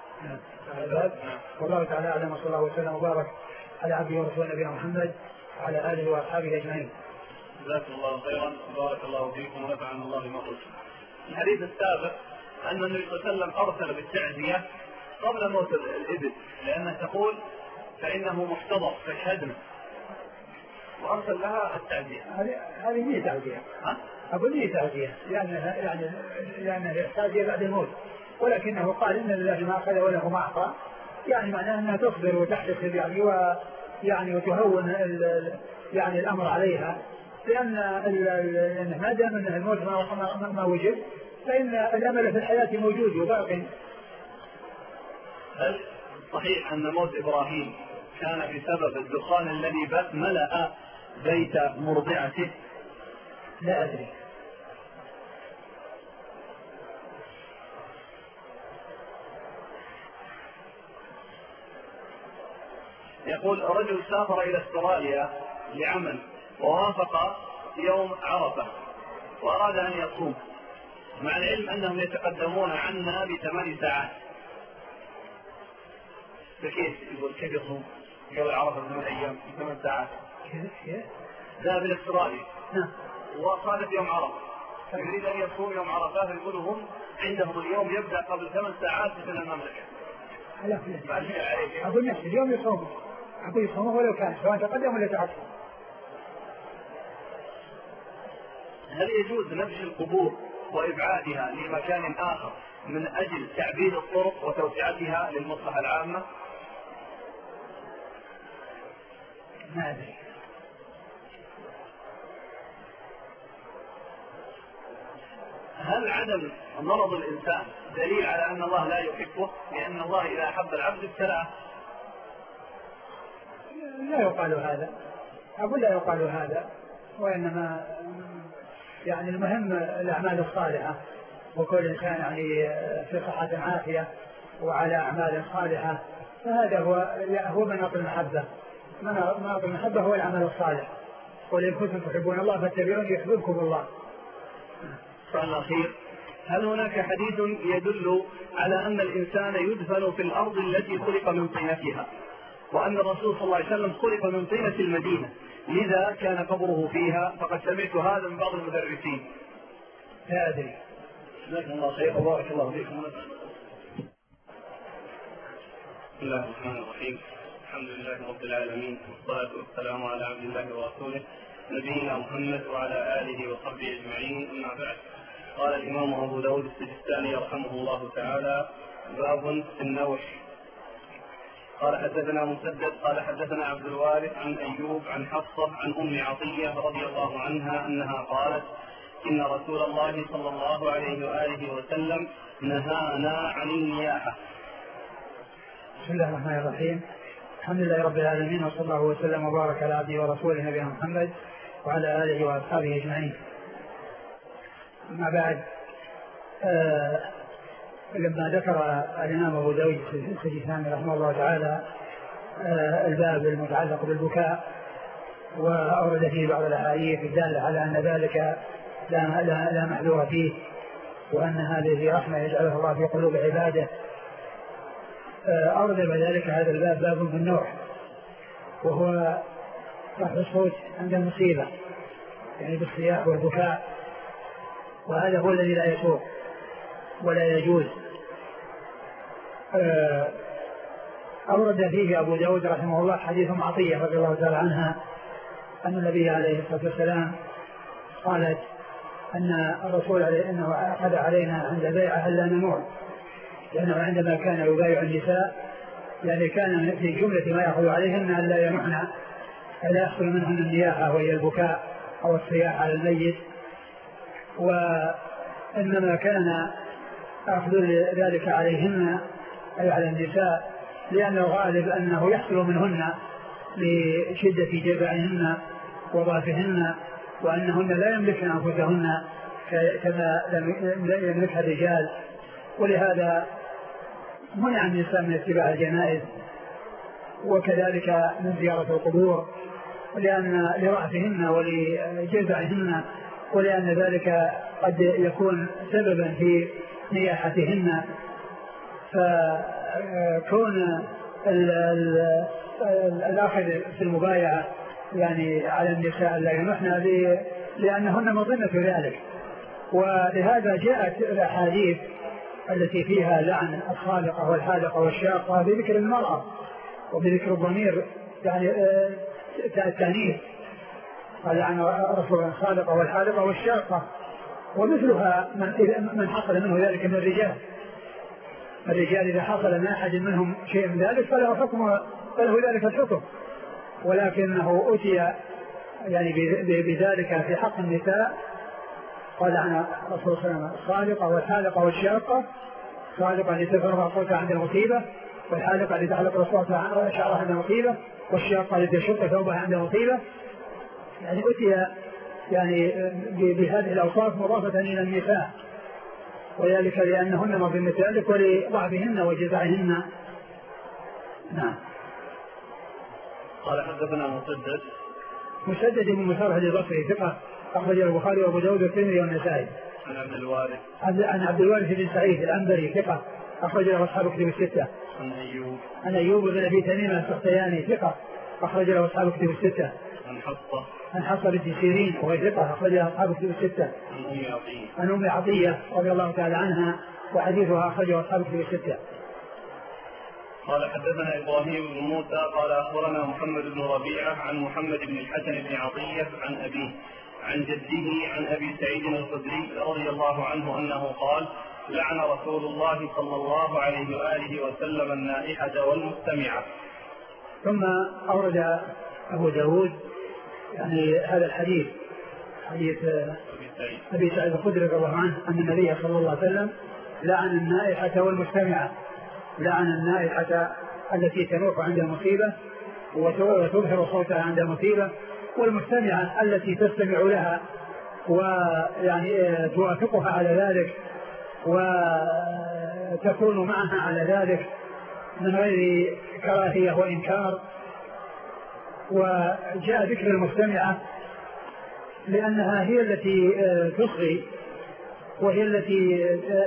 والله تعالى أعلم، وصلى الله وسلم وبارك على عبده ورسوله نبينا محمد وعلى آله وأصحابه أجمعين. جزاكم الله خيرا وبارك الله فيكم ونفعنا الله بما قلتم. الحديث السابق أن النبي صلى الله عليه وسلم أرسل بالتعزية قبل موت الإبل، لأنه تقول فإنه محتضر فاشهدنا، وأرسل لها التعزية. هذه هي تعزية، أقول هي تعزية لأنها يعني لأنها تعزية بعد الموت، ولكنه قال إن لله ما أخذ وله ما أعطى، يعني معناه أنها تصبر وتحتسب يعني و يعني وتهون يعني الأمر عليها، لأن ما دام أن الموت ما, ما وجد فإن الأمل في الحياة موجود وباقي. هل صحيح أن موت إبراهيم كان بسبب الدخان الذي ملأ بيت مرضعته؟ لا أدري. يقول رجل سافر إلى استراليا لعمل ووافق يوم عرفة وأراد أن يصوم، مع العلم أنهم يتقدمون عنا بثمان ساعات، فكيف يقول كيف يصوم يوم عرفة ثمان أيام ثمان ساعات؟ ذهب إلى استراليا وصادف يوم عرفة يريد أن يصوم يوم عرفة، فيقولوا هم عندهم اليوم يبدأ قبل ثمان ساعات مثل المملكة. أقول نفس اليوم يصوم، أقول يصومه ولو كان سواء تقدم ولا تأخر. هل يجوز نبش القبور وإبعادها لمكان آخر من أجل تعبيد الطرق وتوسعتها للمصلحة العامة؟ ما أدري. هل عدم مرض الإنسان دليل على أن الله لا يحبه، لأن الله إذا أحب العبد ابتلاه؟ لا يقال هذا، أقول لا يقال هذا، وإنما يعني المهم الأعمال الصالحة، وكل إنسان يعني في صحة عافية وعلى أعمال صالحة، فهذا هو هو مناط المحبة. مناط المحبة هو العمل الصالح، قل إن كنتم تحبون الله فاتبعوني يحببكم الله. السؤال الأخير، هل هناك حديث يدل على أن الإنسان يدفن في الأرض التي خلق من طينتها، وأن الرسول صلى الله عليه وسلم خلق من طينة المدينة لذا كان قبره فيها؟ فقد سمعت هذا من بعض المدرسين. لا أدري. جزاكم الله خير وبارك الله فيكم. بسم الله الرحمن الرحيم، الحمد لله رب العالمين، والصلاة والسلام على عبد الله ورسوله نبينا محمد وعلى آله وصحبه أجمعين، أما بعد. قال الإمام أبو داود السجستاني رحمه الله تعالى: باب في النوح. قال حدثنا مسدد قال حدثنا عبد الوارث عن أيوب عن حفصة عن أم عطية رضي الله عنها أنها قالت: إن رسول الله صلى الله عليه وآله وسلم نهانا عن النياحة. بسم الله الرحمن الرحيم، الحمد لله رب العالمين، وصلى الله وسلم وبارك على عبده ورسوله نبينا محمد وعلى آله وأصحابه أجمعين. أما بعد، آه لما ذكر الإمام أبو داود السجستاني رحمه الله تعالى آه الباب المتعلق بالبكاء، وأورد فيه بعض الأحاديث الدالة على أن ذلك لا, لا, لا محذور فيه، وأن هذه رحمة يجعلها الله في قلوب عباده، آه أورد بذلك هذا الباب باب من النوح، وهو رفع الصوت عند المصيبة يعني بالصياح والبكاء، وهذا هو الذي لا يسوق ولا يجوز. أورد فيه أبو داود رحمه الله حديث عطية رضي الله تعالى عنها أن النبي عليه الصلاة والسلام قالت أن الرسول عليه أنه أخذ علينا عند بيعة ألا نموت، لأنه عندما كان يبايع النساء يعني كان في جملة ما يأخذ عليهن ألا ينحن، ألا يحصل منهن النياحة وهي البكاء أو الصياح على الميت، وإنما كان أخذ ذلك عليهن أي على النساء لأنه غالب أنه يحصل منهن لشدة جبعهن وضعفهن، وأنهن لا يملكن أنفسهن كما يملكها الرجال، ولهذا منع النساء من اتباع الجنائز وكذلك من زيارة القبور، لأن لرأسهن ولجزعهن، ولأن ذلك قد يكون سببا في نياحتهن. فكون الأخذ في المبايعة يعني على النساء لا ينحن لأنهن مظنة ذلك، ولهذا جاءت الأحاديث التي فيها لعن الخالقة والحالقة والشاقة بذكر المرأة وبذكر الضمير يعني التأنيث، قال لعن رسول الخالقة والحالقة والشاقة، ومثلها من حصل منه ذلك من الرجال. الرجال إذا حصل من أحد منهم شيء من ذلك فله حكم فله ذلك الحكم، ولكنه أتي يعني بذلك في حق النساء، قال عن رسول الله صلى الله عليه وسلم الخالقة والحالقة والشاقة، الخالقة التي ترفع صوتها عند المصيبة، والحالقة التي تحلق صوتها شعرها عند المصيبة، والشاقة التي تشق ثوبها عند المصيبة. يعني أتي يعني بهذه الأوصاف مضافة إلى النساء، وذلك لأنهن مظنة ذلك ولضعفهن وجزعهن. نعم. قال حدثنا مسدد مسدد بن مسرح البصري ثقة أخرجه البخاري وأبو داود والترمذي والنسائي. عن عبد الوارث عن عبد الوارث بن سعيد العنبري ثقة أخرجه أصحاب كتب الستة. عن أيوب عن أيوب بن أبي تميم السختياني ثقة أخرجه أصحاب كتب الستة. عن حفصة عن حفصة بنت سيرين وهي ثقة أخرجها أصحاب كتب الستة. عن أم عطية عن أم عطية رضي الله تعالى عنها وحديثها أخرجه أصحاب كتب الستة. قال حدثنا إبراهيم بن موسى قال أخبرنا محمد بن ربيعة عن محمد بن الحسن بن عطية عن أبيه عن جده عن أبي سعيد الخدري رضي الله عنه أنه قال لعن رسول الله صلى الله عليه وآله وسلم النائحة والمستمعة. ثم أورد أبو داود يعني هذا الحديث حديث أبي سعيد الخدري رضي الله عنه أن النبي صلى الله عليه وسلم لعن النائحة والمستمعة، لعن النائحة التي تنوح عند المصيبة وتظهر صوتها عند المصيبة، والمستمعة التي تستمع لها ويعني توافقها على ذلك وتكون معها على ذلك من غير كراهية وإنكار. وجاء ذكر المستمعة لأنها هي التي تصغي وهي التي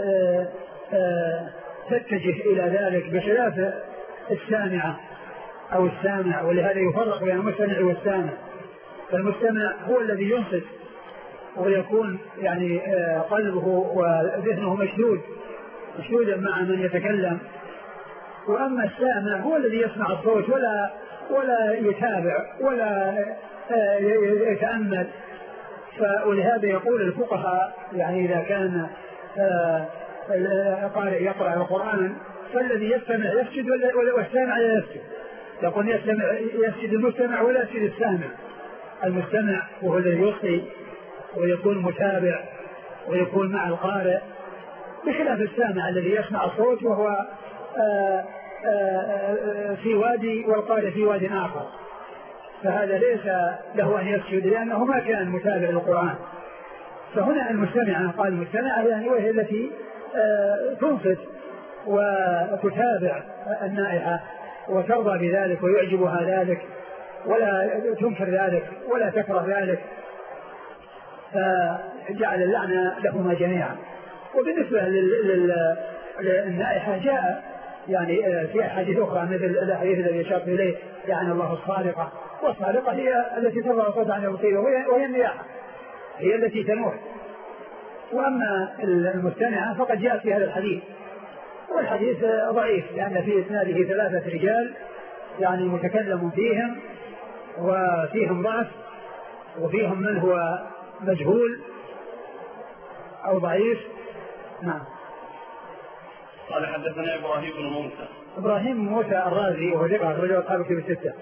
تتجه إلى ذلك بخلاف السامعة أو السامع، ولهذا يفرق بين المستمع والسامع. فالمستمع هو الذي ينصت ويكون يعني قلبه وذهنه مشدود مشدودا مع من يتكلم، وأما السامع هو الذي يسمع الصوت ولا ولا يتابع ولا يتأمل. ولهذا يقول الفقهاء يعني إذا كان قارئ يقرأ القرآن فالذي يستمع يسجد والسامع لا يسجد. يقول يستمع يسجد المستمع ولا يسجد السامع. المستمع وهو الذي يصغي ويكون متابع ويكون مع القارئ، بخلاف السامع الذي يسمع الصوت وهو آآ آآ في وادي والقارئ في وادي آخر، فهذا ليس له أن يسجد لأنه ما كان متابع للقرآن. فهنا المستمعة قال المستمعة يعني وهي التي آه تنصت وتتابع النائحة وترضى بذلك ويعجبها ذلك ولا تنكر ذلك ولا تكره ذلك، فجعل اللعنة لهما جميعا. وبالنسبة للنائحة جاء يعني في أحاديث أخرى مثل الحديث الذي أشار إليه يعني الله الصادقة، والصادقة هي التي ترفع الصوت عن المصيبة وهي النياحة هي التي تنوح. وأما المستمعة فقد جاء في هذا الحديث، والحديث ضعيف لأن في إسناده ثلاثة رجال يعني متكلم فيهم وفيهم ضعف وفيهم من هو مجهول أو ضعيف. نعم. قال حدثنا إبراهيم بن موسى إبراهيم موسى الرازي وهو ثقة أخرجه أصحاب الكتب الستة.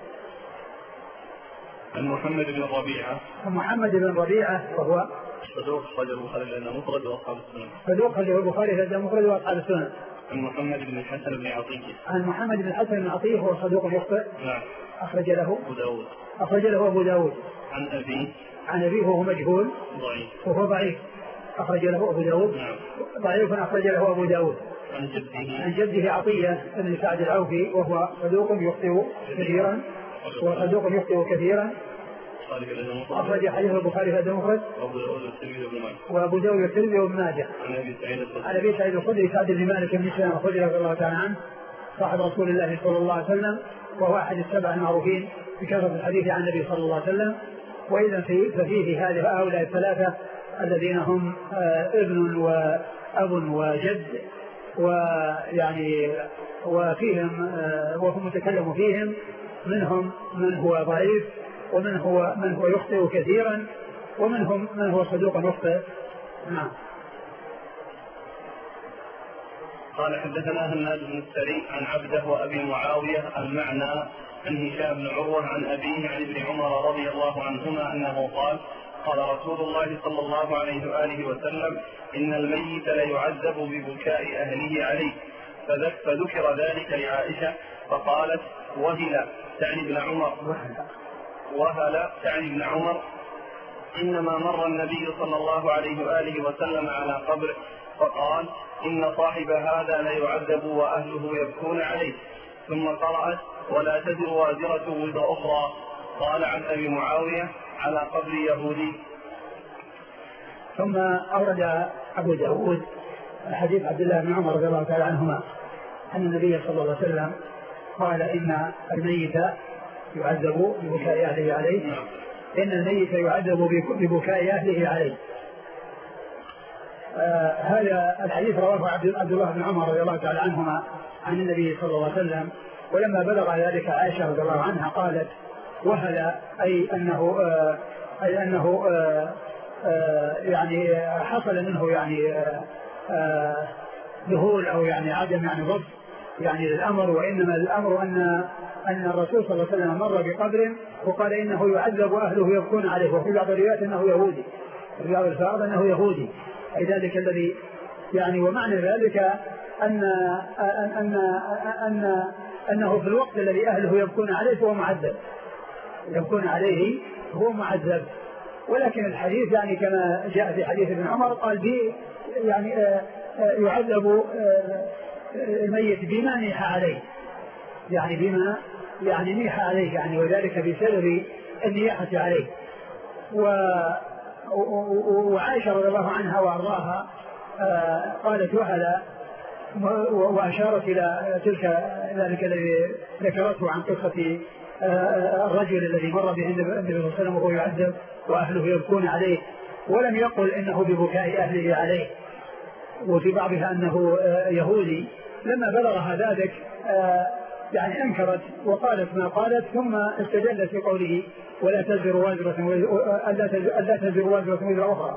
عن محمد بن ربيعة محمد بن ربيعة وهو صدوق أخرجه البخاري لأنه مفرد وأصحاب السنن. صدوق أخرجه البخاري لأنه مفرد وأصحاب السنن. عن محمد بن الحسن بن عطية عن محمد بن الحسن بن عطية وهو صدوق يخطئ. نعم. أخرج له أبو داود أخرج له أبو داود. عن أبيه عن أبيه وهو مجهول ضعيف وهو ضعيف أخرج له أبو داود. نعم. ضعيف أخرج له أبو داود. عن جده عن جده عطية بن سعد العوفي وهو صدوق يخطئ كثيرا وصدوق يخطئ كثيرا أخرج حديث البخاري في هذا المفرد وأبو داود والترمذي وابن ماجه. عن أبي سعيد الخدري سعد بن مالك بن سلمة الخدري رضي الله تعالى عنه صاحب رسول الله صلى الله عليه وسلم وهو أحد السبع المعروفين بكثرة الحديث عن النبي صلى الله عليه وسلم. وإذا ففيه هذه هؤلاء الثلاثة الذين هم ابن وأب وجد ويعني وفيهم وهم متكلم فيهم منهم من هو ضعيف ومن هو من هو يخطئ كثيرا ومنهم من هو صدوق يخطئ. نعم. قال حدثنا هناد بن السري عن عبده وأبي معاوية المعنى عن هشام بن عروة عن أبيه عن ابن عمر رضي الله عنهما أنه قال قال رسول الله صلى الله عليه وآله وسلم إن الميت ليعذب ببكاء أهله عليه، فذكر ذلك لعائشة فقالت وهل تعني ابن عمر وهل تعني ابن عمر إنما مر النبي صلى الله عليه وآله وسلم على قبر فقال إن صاحب هذا ليعذب وأهله يبكون عليه، ثم قرأت ولا تزر وازرة وزر أخرى. قال عن أبي معاوية على قبر يهودي. ثم أورد أبو داود حديث عبد الله بن عمر رضي الله تعالى عنهما أن النبي صلى الله عليه وسلم قال إن الميت يعذب ببكاء أهله عليه إن الميت يعذب ببكاء أهله عليه. آه هذا الحديث رواه عبد الله بن عمر رضي الله تعالى عنهما عن النبي صلى الله عليه وسلم. ولما بلغ ذلك عائشة رضي الله عنها قالت وهل أي أنه آه أي أنه آه آه يعني حصل منه يعني آه آه ذهول أو يعني عدم يعني ضبط يعني الأمر، وإنما الأمر أن أن الرسول صلى الله عليه وسلم مر بقبر وقال إنه يعذب وأهله يبكون عليه، وفي بعض الروايات أنه يهودي، في بعض الفاظ أنه يهودي، أي ذلك الذي يعني ومعنى ذلك أن أن أن أن أنه في الوقت الذي أهله يبكون عليه هو معذب، يبكون عليه هو معذب. ولكن الحديث يعني كما جاء في حديث ابن عمر قال به يعني يعذب الميت بما نيح عليه، يعني بما يعني نيح عليه يعني وذلك بسبب النياحة عليه. وعائشة رضي الله عنها وأرضاها قالت وهلا وأشارت إلى تلك ذلك الذي ذكرته عن قصة الرجل الذي مر به النبي صلى الله عليه وسلم وهو يعذب وأهله يبكون عليه، ولم يقل إنه ببكاء أهله عليه، وفي بعضها أنه يهودي. لما بلغها ذلك يعني أنكرت وقالت ما قالت، ثم استدلت في قوله ولا تزر وازرة ألا تزر وازرة وزر أخرى.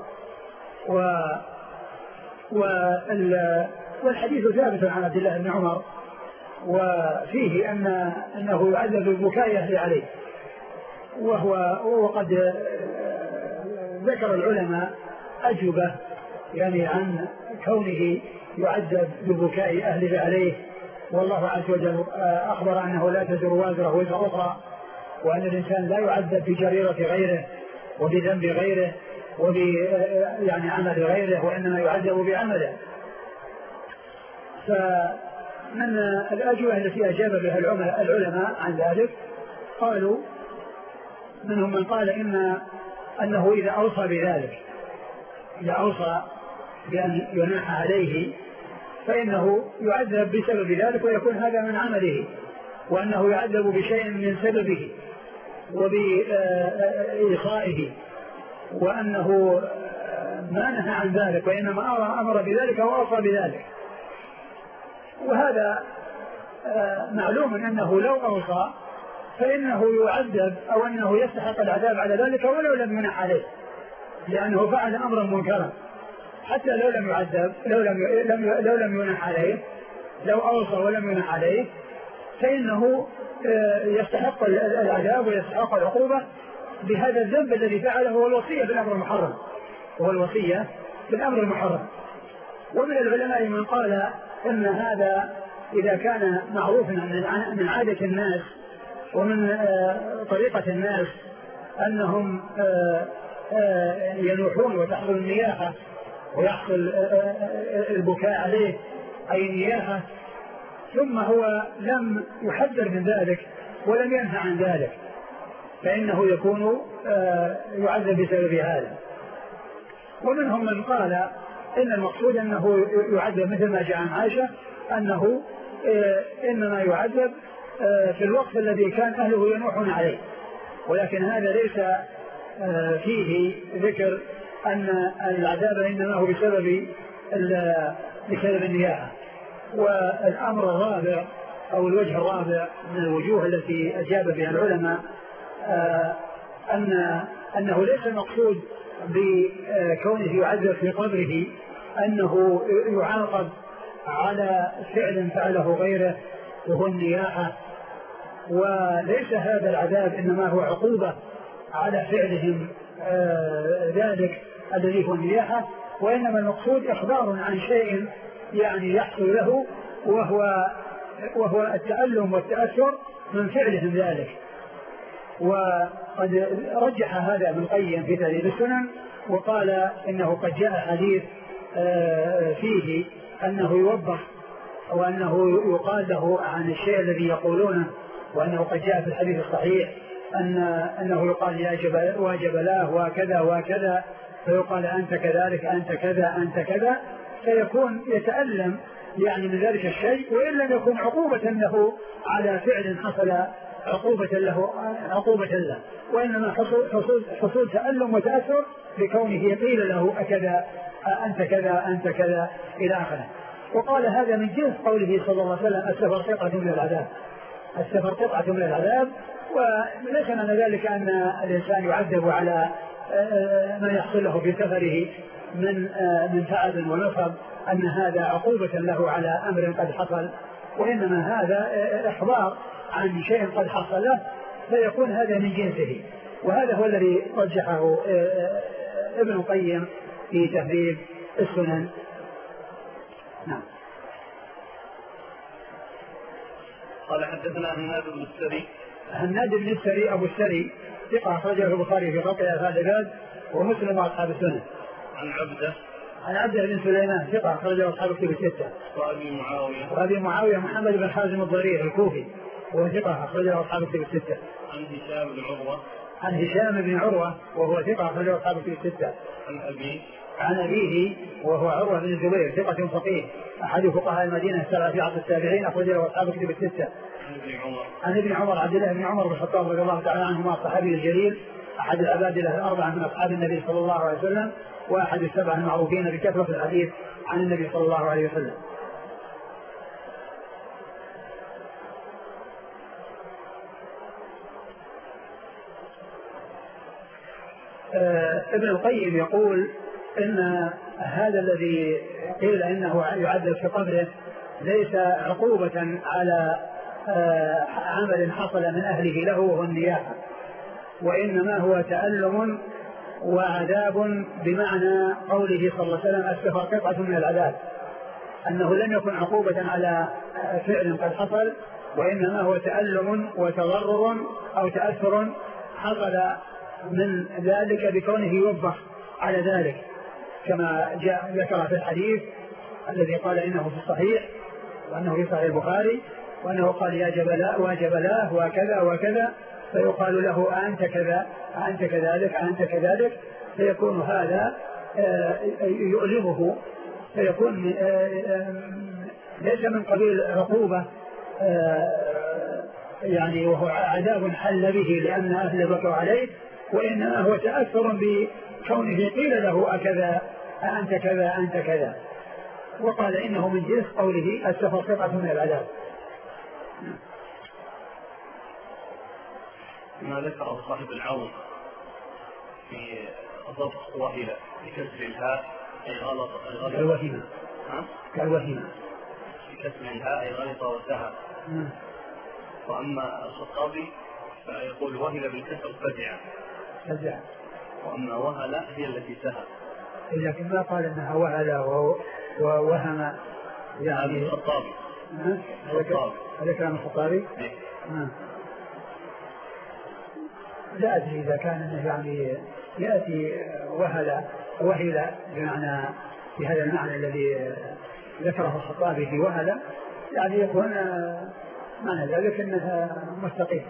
والحديث ثابت عن عبد الله بن عمر، وفيه أن أنه يعذب ببكاء أهله عليه. وهو وقد ذكر العلماء أجوبة يعني عن كونه يعذب ببكاء أهله عليه، والله عز وجل أخبر أنه لا تزر وازرة وزر أخرى، وأن الإنسان لا يعذب بجريرة غيره وبذنب غيره، وب يعني عمل غيره، وإنما يعذب بعمله. فمن الأجوبة التي أجاب بها العلماء عن ذلك قالوا منهم من قال إن أنه إذا أوصى بذلك إذا أوصى بأن يناح عليه فإنه يعذب بسبب ذلك ويكون هذا من عمله، وأنه يعذب بشيء من سببه وبإيصائه، وأنه ما نهى عن ذلك وإنما أمر بذلك وأوصى بذلك. وهذا معلوم أنه لو أوصى فإنه يعذب أو أنه يستحق العذاب على ذلك ولو لم ينح عليه، لأنه فعل أمرا منكرا حتى لو لم يعذب لو لم لو لم ينح عليه، لو أوصى ولم ينح عليه فإنه يستحق العذاب ويستحق العقوبة بهذا الذنب الذي فعله، هو الوصية بالأمر المحرم وهو الوصية بالأمر المحرم. ومن العلماء من قال إن هذا إذا كان معروفا من عادة الناس ومن طريقة الناس أنهم ينوحون وتحصل النياحة ويحصل البكاء عليه أي نياحة، ثم هو لم يحذر من ذلك ولم ينهى عن ذلك، فإنه يكون يعذب بسبب هذا. ومنهم من قال إن المقصود أنه يعذب مثل ما جاء عن عائشة أنه إنما يعذب في الوقت الذي كان أهله ينوحون عليه، ولكن هذا ليس فيه ذكر أن العذاب إنما هو بسبب بسبب النياحة. والأمر الرابع أو الوجه الرابع من الوجوه التي أجاب بها العلماء أن أنه ليس المقصود بكونه يعذب في قبره أنه يعاقب على فعل فعله غيره وهو النياحة، وليس هذا العذاب إنما هو عقوبة على فعلهم ذلك الذي هو النياحة، وإنما المقصود إخبار عن شيء يعني يحصل له وهو وهو التألم والتأثر من فعلهم ذلك. وقد رجح هذا ابن القيم في تهذيب السنن وقال إنه قد جاء حديث فيه أنه يوبخ وأنه يقال له عن الشيء الذي يقولونه، وأنه قد جاء في الحديث الصحيح أن أنه يقال يا جبل وجبلاه وكذا وكذا، فيقال أنت كذلك أنت كذا أنت كذا، فيكون يتألم يعني من ذلك الشيء، وإن لم يكن عقوبة له على فعل حصل عقوبة له عقوبة له، وإنما حصول, حصول, حصول تألم وتأثر بكونه قيل له أكذا أنت كذا أنت كذا إلى آخره. وقال هذا من جنس قوله صلى الله عليه وسلم السفر قطعة من العذاب، السفر قطعة من العذاب، وليس معنى ذلك أن الإنسان يعذب على ما يحصل له في سفره من من تعب ونصب أن هذا عقوبة له على أمر قد حصل، وإنما هذا إخبار عن شيء قد حصل له فيكون هذا من جنسه. وهذا هو الذي رجحه ابن القيم في تهذيب السنن. نعم. قال حدثنا هناد بن السري. هناد بن السري أبو السري ثقة أخرجه البخاري في خلق أفعال العباد ومسلم وأصحاب السنن. عن عبده عن عبده بن سليمان ثقة أخرجه أصحاب الكتب الستة. وأبي معاوية وأبي معاوية محمد بن حازم الضرير الكوفي وهو ثقة أخرجه أصحاب الكتب الستة. عن هشام بن عروة. عن هشام بن عروة وهو ثقة أخرجه أصحاب الكتب الستة. عن أبيه. عن أبيه وهو عروة بن الزبير ثقة فقيه أحد فقهاء المدينة السبعة في عصر التابعين أخرجه أصحاب الكتب الستة. عن ابن عمر. عن ابن عمر عبد الله بن عمر بن الخطاب رضي الله تعالى عنهما الصحابي الجليل أحد العباد الأربعة من أصحاب النبي صلى الله عليه وسلم وأحد السبعة المعروفين بكثرة الحديث عن النبي صلى الله عليه وسلم. ابن القيم يقول إن هذا الذي قيل إنه يعذب في قبره ليس عقوبة على عمل حصل من أهله له وهو النياحة، وإنما هو تألم وعذاب بمعنى قوله صلى الله عليه وسلم السفر قطعة من العذاب، أنه لم يكن عقوبة على فعل قد حصل، وإنما هو تألم وتضرر أو تأثر حصل من ذلك بكونه يوبخ على ذلك كما جاء ذكر في الحديث الذي قال إنه في الصحيح وأنه في صحيح البخاري وأنه قال يا جبلاه وجبلاه وكذا وكذا فيقال له أنت كذا أنت كذلك أنت كذلك فيكون هذا يؤلمه فيكون ليس من قبيل عقوبة يعني وهو عذاب حل به لأن أهل بكوا عليه وإنما هو تأثر بكونه قيل له أكذا أنت كذا أنت كذا وقال إنه من جنس قوله السفر قطعة من العذاب. ما ذكر صاحب العون في ضبط وهلة بكسر الهاء أي غلط كالوهيمة كالوهيمة بكسر الهاء أي غلط وسهى. وأما الخطابي فيقول وهلة بالكسر فزع فزع وأما وهلة هي التي سهى لكن ما قال إنها وهلة ووهم يعني الخطابي هذا كلام الخطابي. لا أدري إذا كان يعني يأتي وهلة وهلة بمعنى بهذا المعنى الذي ذكره الخطابي في وهلة يعني يكون معنى ذلك أنها مستقيم.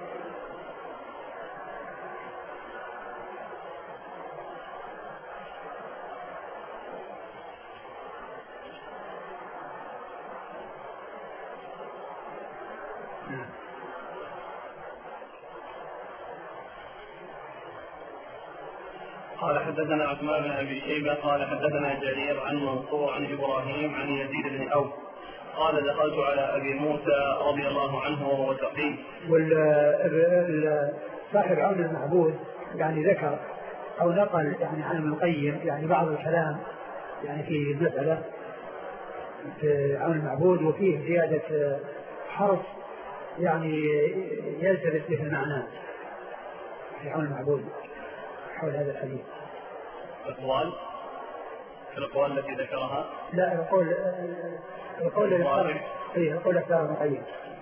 قال حدثنا عثمان بن ابي شيبه قال حدثنا جرير عن منصور عن ابراهيم عن يزيد بن اوس قال دخلت على ابي موسى رضي الله عنه وهو سقيم. والصاحب عون المعبود يعني ذكر او نقل يعني عن ابن القيم يعني بعض الكلام يعني في المساله في عون المعبود وفيه زياده حرف يعني يلتبس به المعنى في عون المعبود حول هذا الحديث. الأقوال الأقوال التي ذكرها لا يقول يقول يقول يقول أكثر ابن القيم.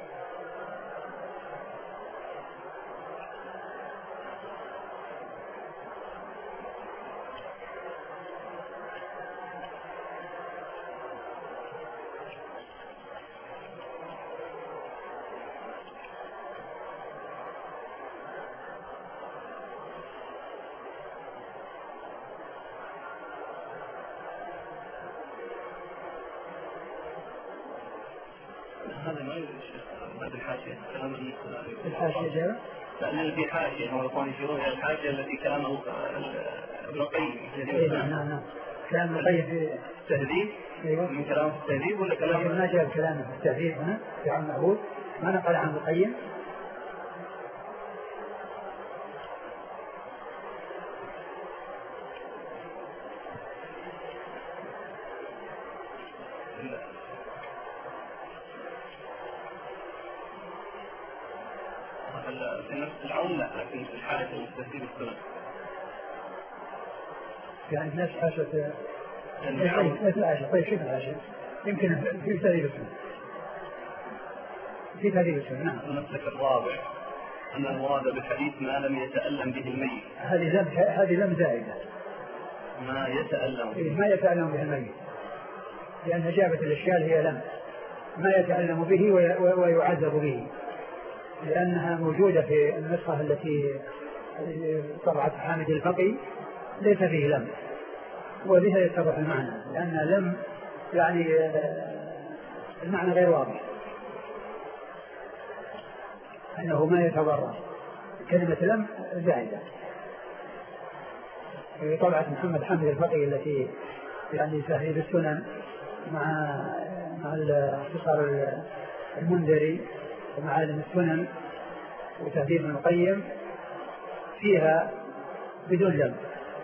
هذا ما يدري هذه الحاشية كلام الحاشية جاء لأن في حاشية هو يكون يشيرون إلى الحاشية التي كلام ابن القيم. نعم نعم كلام ابن القيم في التهذيب. أيوة من كلام التهذيب ولا كلام ما جاء كلامه في التهذيب هنا في عون المعبود ما نقل عن ابن القيم. في نفس العون لا لكن في الحالة التهذيب السنة يعني في نفس حاشة نفس العاشر. طيب كيف العاشر يمكن في تهذيب السنة في تهذيب السنة. نعم. المسلك الرابع أن المراد بالحديث ما لم يتألم به الميت. هذه لم هذه لم زائدة ما يتألم به ما يتألم به الميت لأن جابت الإشكال هي لم ما يتألم به ويعذب به لأنها موجودة في النسخة التي طبعت حامد الفقي ليس فيه لم وبها يتضح المعنى لأن لم يعني المعنى غير واضح أنه ما يتضرر. كلمة لم زائدة في طبعة محمد حامد الفقي التي يعني تهذيب السنن مع مع اختصار المنذري ومعالم السنن وتهذيب ابن القيم فيها بدون لم.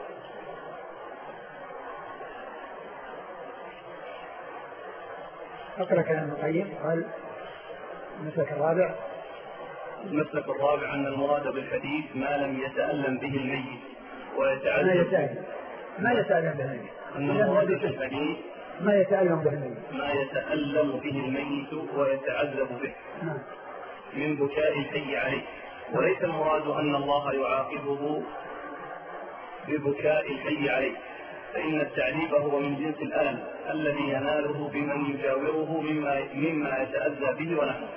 أقرأ كلام ابن القيم. قال المسلك الرابع المسلك الرابع أن المراد بالحديث ما لم يتألم به الميت ويتعذب ما يتألم ما يتألم به الميت. أن المراد بالحديث ما يتألم به الميت ما يتألم به الميت ويتعذب به من بكاء الحي عليه وليس المراد أن الله يعاقبه ببكاء الحي عليه فإن التعذيب هو من جنس الألم الذي يناله بمن يجاوره مما, مما يتأذى به ونحوه.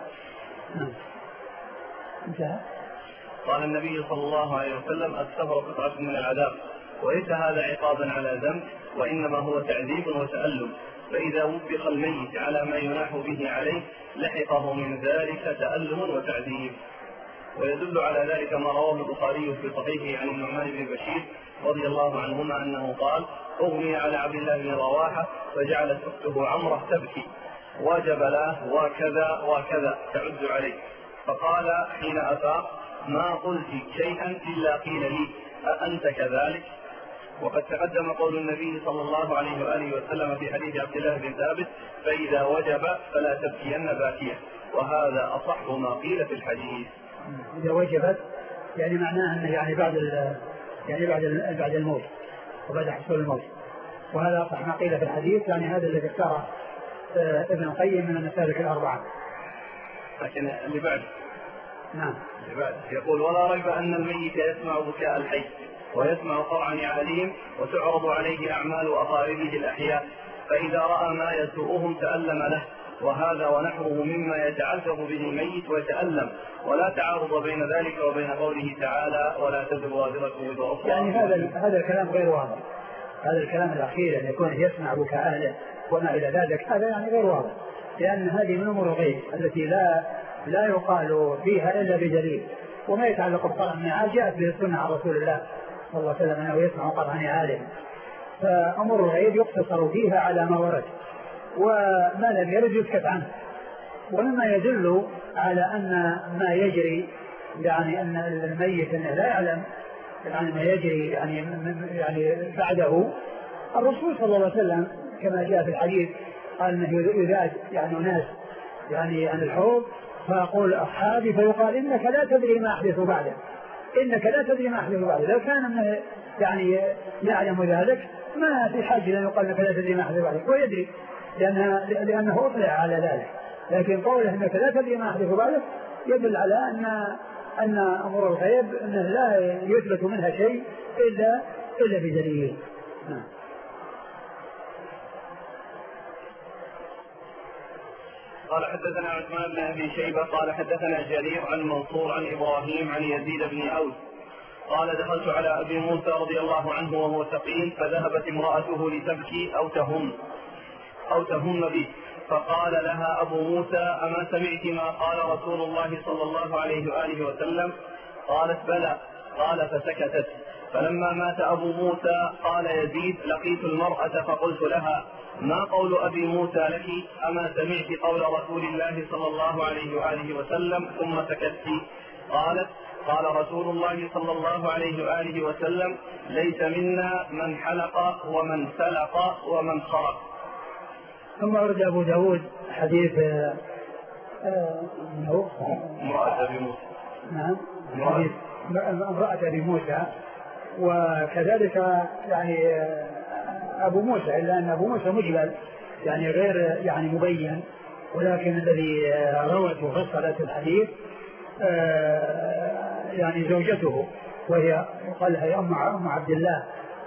انتهى. قال النبي صلى الله عليه وسلم: السفر قطعة من العذاب، وليس هذا عقابا على ذنب، وإنما هو تعذيب وتألم، فإذا وبخ الميت على ما يناح به عليه لحقه من ذلك تألم وتعذيب. ويدل على ذلك ما رواه البخاري في صحيحه عن النعمان بن بشير رضي الله عنهما أنه قال: أغمي على عبد الله بن رواحة فجعلت أخته عمرة تبكي، وجب له وكذا وكذا تعد عليه، فقال حين أفاق: ما قلت شيئا إلا قيل لي أأنت كذلك؟ وقد تقدم قول النبي صلى الله عليه وآله وسلم في حديث عبد الله بن ثابت: فإذا وجب فلا تبكين باكية، وهذا أصح ما قيل في الحديث. إذا وجبت يعني معناه أنه يعني بعد يعني بعد بعد الموت وبعد حصول الموت، وهذا أصح ما قيل في الحديث، يعني هذا الذي اختاره ابن القيم من المسالك الأربعة. لكن اللي بعد نعم اللي بعد يقول: ولا ريب أن الميت يسمع بكاء الحي ويسمع قرع نعالهم وتعرض عليه أعمال أقاربه الأحياء، فإذا رأى ما يسوءهم تألم له، وهذا ونحوه مما يتعذب به الميت ويتألم، ولا تعارض بين ذلك وبين قوله تعالى: ولا تزر وازرة وزر أخرى. يعني هذا هذا الكلام غير واضح، هذا الكلام الأخير أن يكون يسمع بكاء أهله وما إلى ذلك، هذا يعني غير واضح، لأن هذه من أمور الغيب التي لا لا يقال فيها إلا بدليل. وما يتعلق بقرع النعال جاءت به السنة عن رسول الله صلى الله عليه وسلم أنه يسمع قرع نعالهم، فأمور الغيب يقتصر فيها على ما ورد، وما لم يرد يسكت عنه. ومما يدل على أن ما يجري يعني أن الميت أنه لا يعلم يعني ما يجري يعني يعني بعده، الرسول صلى الله عليه وسلم كما جاء في الحديث قال انه يذاد يعني ناس يعني عن الحوض فيقول اصحابي فيقال انك لا تدري ما احدث بعده، انك لا تدري ما احدث بعده. لو كان انه يعني يعلم ذلك ما في حاجه ان يقال انك لا تدري ما احدث بعده، ويدري لانه لانه اطلع على ذلك، لكن قوله انك لا تدري ما احدث بعده يدل على ان ان امور الغيب انه لا يثبت منها شيء الا الا بدليل. قال حدثنا عثمان بن أبي شيبة قال حدثنا جرير عن منصور عن إبراهيم عن يزيد بن أوس قال: دخلت على أبي موسى رضي الله عنه وهو سقيم، فذهبت امرأته لتبكي أو تهم أو تهم به، فقال لها أبو موسى: أما سمعت ما قال رسول الله صلى الله عليه وآله وسلم؟ قالت: بلى. قال: فسكتت. فلما مات أبو موسى قال يزيد: لقيت المرأة فقلت لها: ما قول أبي موسى لك؟ أما سمعت قول رسول الله صلى الله عليه وآله وسلم ثم سكت؟ قالت: قال رسول الله صلى الله عليه وآله وسلم: ليس منا من حلق ومن سلق ومن خرق. ثم ورد أبو داود حديث امرأة أبي موسى. نعم حديث امرأة أبي موسى، وكذلك يعني أبو موسى، إلا أن أبو موسى مجمل يعني غير يعني مبين، ولكن الذي روت وفصلت الحديث يعني زوجته، وهي يقال لها أم عبد الله.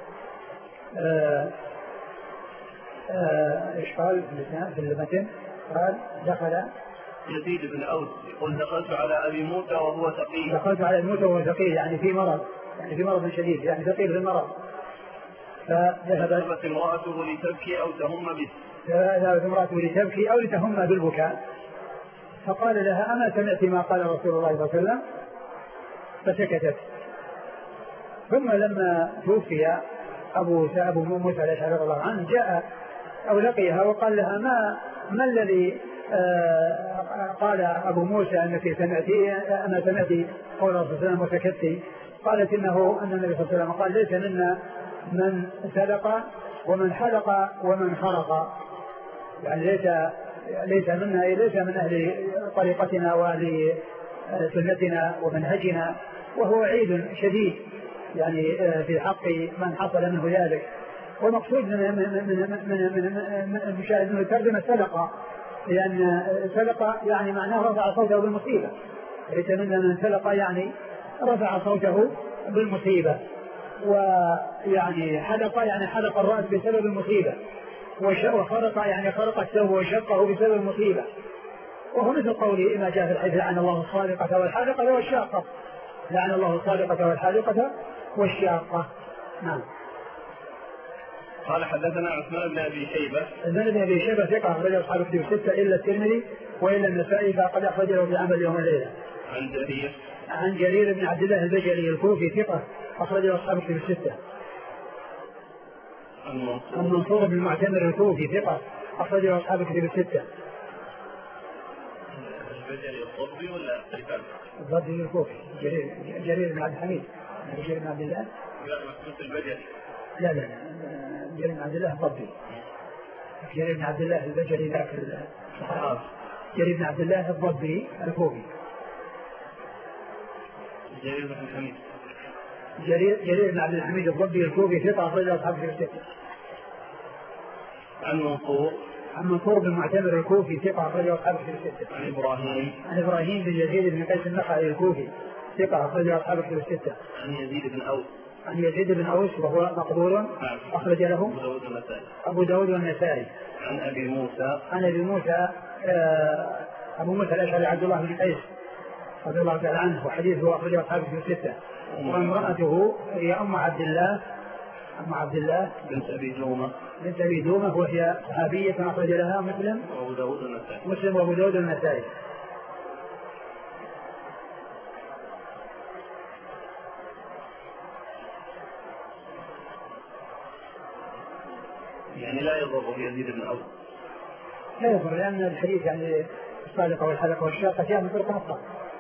ايش قال في المتن؟ قال: دخل يزيد بن أوس يقول: دخلت على أبي موسى وهو ثقيل. دخلت على أبي موسى وهو ثقيل يعني في مرض، يعني في مرض شديد، يعني ثقيل في المرض. فذهبت امرأته لتبكي أو تهم به. ذهبت امرأته لتبكي أو لتهم بالبكاء، فقال لها: أما سمعت ما قال رسول الله صلى الله عليه وسلم؟ فسكتت. ثم لما توفي أبو أبو موسى الأشعري رضي الله عنه جاء أو لقيها وقال لها: ما ما الذي آه قال أبو موسى أنك سمعتي أما سمعتي قول رسول الله صلى الله عليه وسلم وسكتي؟ قالت: إنه أن النبي صلى الله عليه وسلم قال: ليس منا من سلق ومن حلق ومن خرق، يعني ليس ليس منا ليس من أهل طريقتنا وأهل سنتنا ومنهجنا، وهو عيد شديد يعني في حق من حصل منه ذلك. ومقصود من من من من المشاهد انه ترجمه سلق، لان سلق يعني معناه رفع صوته بالمصيبه، ليس منا من سلق يعني رفع صوته بالمصيبه. ويعني حلق يعني حلق الرأس بسبب المصيبة، وخرق يعني خرق الثوب وشقه بسبب المصيبة. وهو مثل قوله ما جاء في الحديث لعن الله الصادقة والحالقة والشاقة، لعن الله الصادقة والحالقة والشاقة. نعم. قال حدثنا عثمان بن ابي شيبه. عثمان بن ابي شيبه ثقه اخرجه اصحاب الكتب السته الا الترمذي والا النسائي فقد اخرجه في عمل يوم الليله. عن جرير. عن جرير بن عبد الله البجلي الكوفي ثقه اخرجه اصحاب الكتب السته. عن منصور بن المعتمر الكوفي ثقه اخرجه اصحاب الكتب السته. البجلي الضبي ولا الرفاعي؟ الضبي الكوفي. جرير جرير بن عبد الحميد. جرير بن عبد الله. لا مسلوس البجلي. لا لا جرير بن عبد الله الضبي. جرير بن عبد الله البجلي ذاك الصحابي. جرير بن عبد الله الضبي الكوفي. جرير بن الحميد. جرير جرير بن عبد الحميد الضبي الكوفي ثقة أخرج أصحاب في الستة. عن منصور. عن منصور بن معتمر الكوفي ثقة أخرج أصحاب في الستة. عن إبراهيم. عن إبراهيم بن يزيد بن قيس النخعي الكوفي ثقة أخرج أصحاب في الستة. عن يزيد بن أوس. عن يزيد بن أوس وهو مقبول أخرج له أبو داود والنسائي. أبو داود والنسائي. عن أبي موسى. عن أبي موسى أبو موسى الأشعري عبد الله بن قيس رضي الله تعالى عنه وحديثه أخرجه أصحابه في الستة. وامرأته هي أم عبد الله أم عبد الله بنت أبي دومة. بنت أبي دومة وهي صحابية أخرج لها مسلم وأبو داود والنسائي. مسلم وأبو داود والنسائي. يعني لا يضر يزيد بن أوس. لا يضر لأن الحديث يعني الصادقة والحلقة والشاقة جاء من طرق مطلق.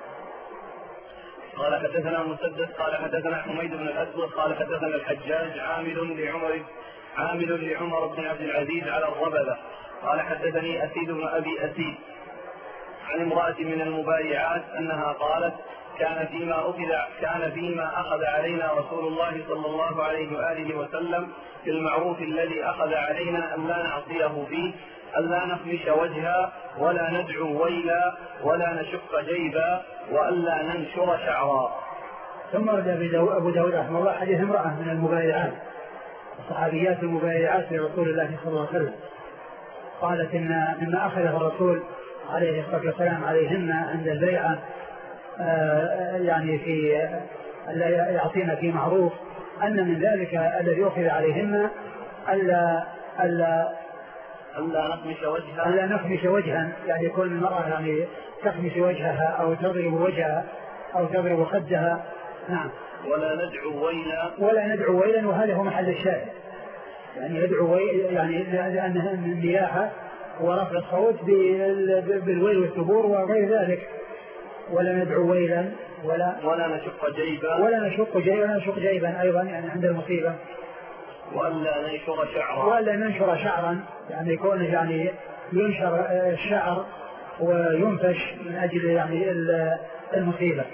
قال حدثنا مسدد قال حدثنا حميد بن الأسود قال حدثنا الحجاج عامل لعمر عامل لعمر بن عبد العزيز على الربذة قال حدثني أسيد بن أبي أسيد عن امرأة من المبايعات أنها قالت كان فيما أخذ كان فيما أخذ علينا رسول الله صلى الله عليه وآله وسلم في المعروف الذي أخذ علينا أن لا نعصيه فيه ألا نخمش وجها ولا ندعو ويلا ولا نشق جيبا وألا ننشر شعرا. ثم رد أبو داود رحمه الله حديث امرأة من المبايعات الصحابيات المبايعات لرسول الله صلى الله عليه وسلم قالت إن مما أخذه الرسول عليه الصلاة والسلام عليهن عند البيعة آه يعني في ألا يعطينا في معروف أن من ذلك الذي أخذ عليهن ألا ألا ألا نخمش وجها ألا نخمش وجها يعني يكون المرأة يعني تخمش وجهها أو تضرب وجهها أو تضرب خدها. نعم. ولا ندعو ويلا ولا ندعو ويلا وهذا هو محل الشاهد يعني يدعو ويلا يعني لأنها من النياحة ورفع الصوت بالويل والثبور وغير ذلك. ولا ندعو ويلا ولا ولا نشق جيبا ولا نشق جيبا ولا نشق جيبا أيضا يعني عند المصيبة. وألا ننشر شعرا وألا ننشر شعرا يعني يكون يعني ينشر الشعر وينفش من أجل يعني المصيبة.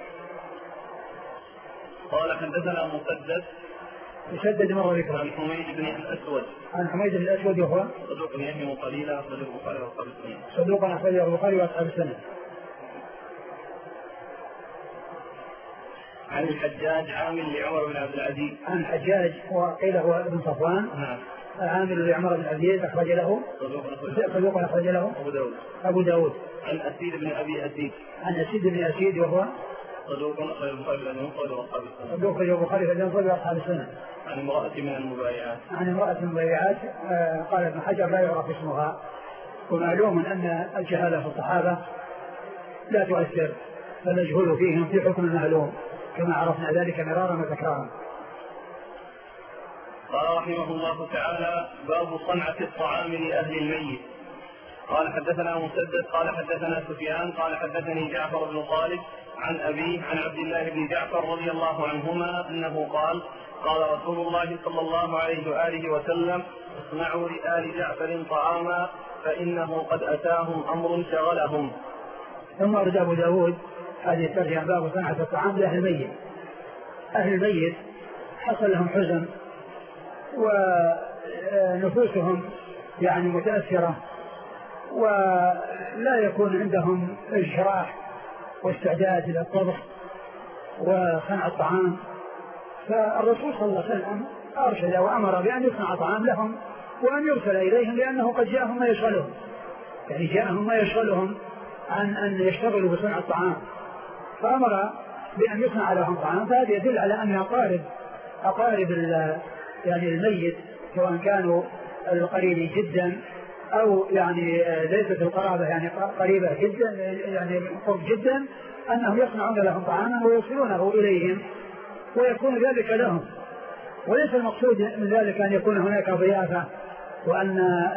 قال حدثنا مسدد مسدد مرة ذكر عن حميد بن الأسود عن حميد بن الأسود وهو صدوق يهم قليلا أخرجه البخاري وأصحاب السنن. صدوق أخرجه البخاري وأصحاب السنن. عن الحجاج عامل لعمر بن عبد العزيز. عن الحجاج وقيل هو ابن صفوان. نعم. عامل لعمر بن عبد العزيز أخرج له صدوق أخرج له أبو داود. أبو داود. عن أسيد بن أبي أسيد. عن أسيد بن أسيد وهو صدوق أخرج البخاري وأصحاب السنن. صدوق أخرج البخاري وأصحاب السنن. عن امرأة من المبايعات. عن امرأة من المبايعات قال ابن حجر لا يعرف اسمها ومعلوم أن الجهالة في الصحابة لا تؤثر فنجهل فيهم في حكم المعلوم كما عرفنا ذلك مرارا وتكرارا. قال رحمه الله تعالى باب صنعة الطعام لأهل الميت. قال حدثنا مسدد قال حدثنا سفيان قال حدثني جعفر بن خالد عن أبيه عن عبد الله بن جعفر رضي الله عنهما أنه قال قال رسول الله صلى الله عليه وآله وسلم اصنعوا لآل جعفر طعاما فإنه قد أتاهم أمر شغلهم. ثم أرد أبو داود هذه الترجمة باب صنعة الطعام لأهل الميت. أهل الميت حصل لهم حزن ونفوسهم يعني متأثرة ولا يكون عندهم إشراح واستعداد للطبخ وصنع الطعام فالرسول صلى الله عليه وسلم أرشد وأمر بأن يصنع طعام لهم وأن يرسل إليهم لأنه قد جاءهم ما يشغلهم، يعني جاءهم ما يشغلهم عن أن يشتغلوا بصنع الطعام، فأمر بأن يصنع لهم طعام. فهذا يدل على أن أقارب أقارب يعني الميت سواء كانوا القريب جدا أو يعني ليست القرابة يعني قريبة جدا يعني قرب جدا، أنهم يصنعون لهم طعاما ويوصلونه إليهم ويكون ذلك لهم. وليس المقصود من ذلك أن يكون هناك ضيافة وأن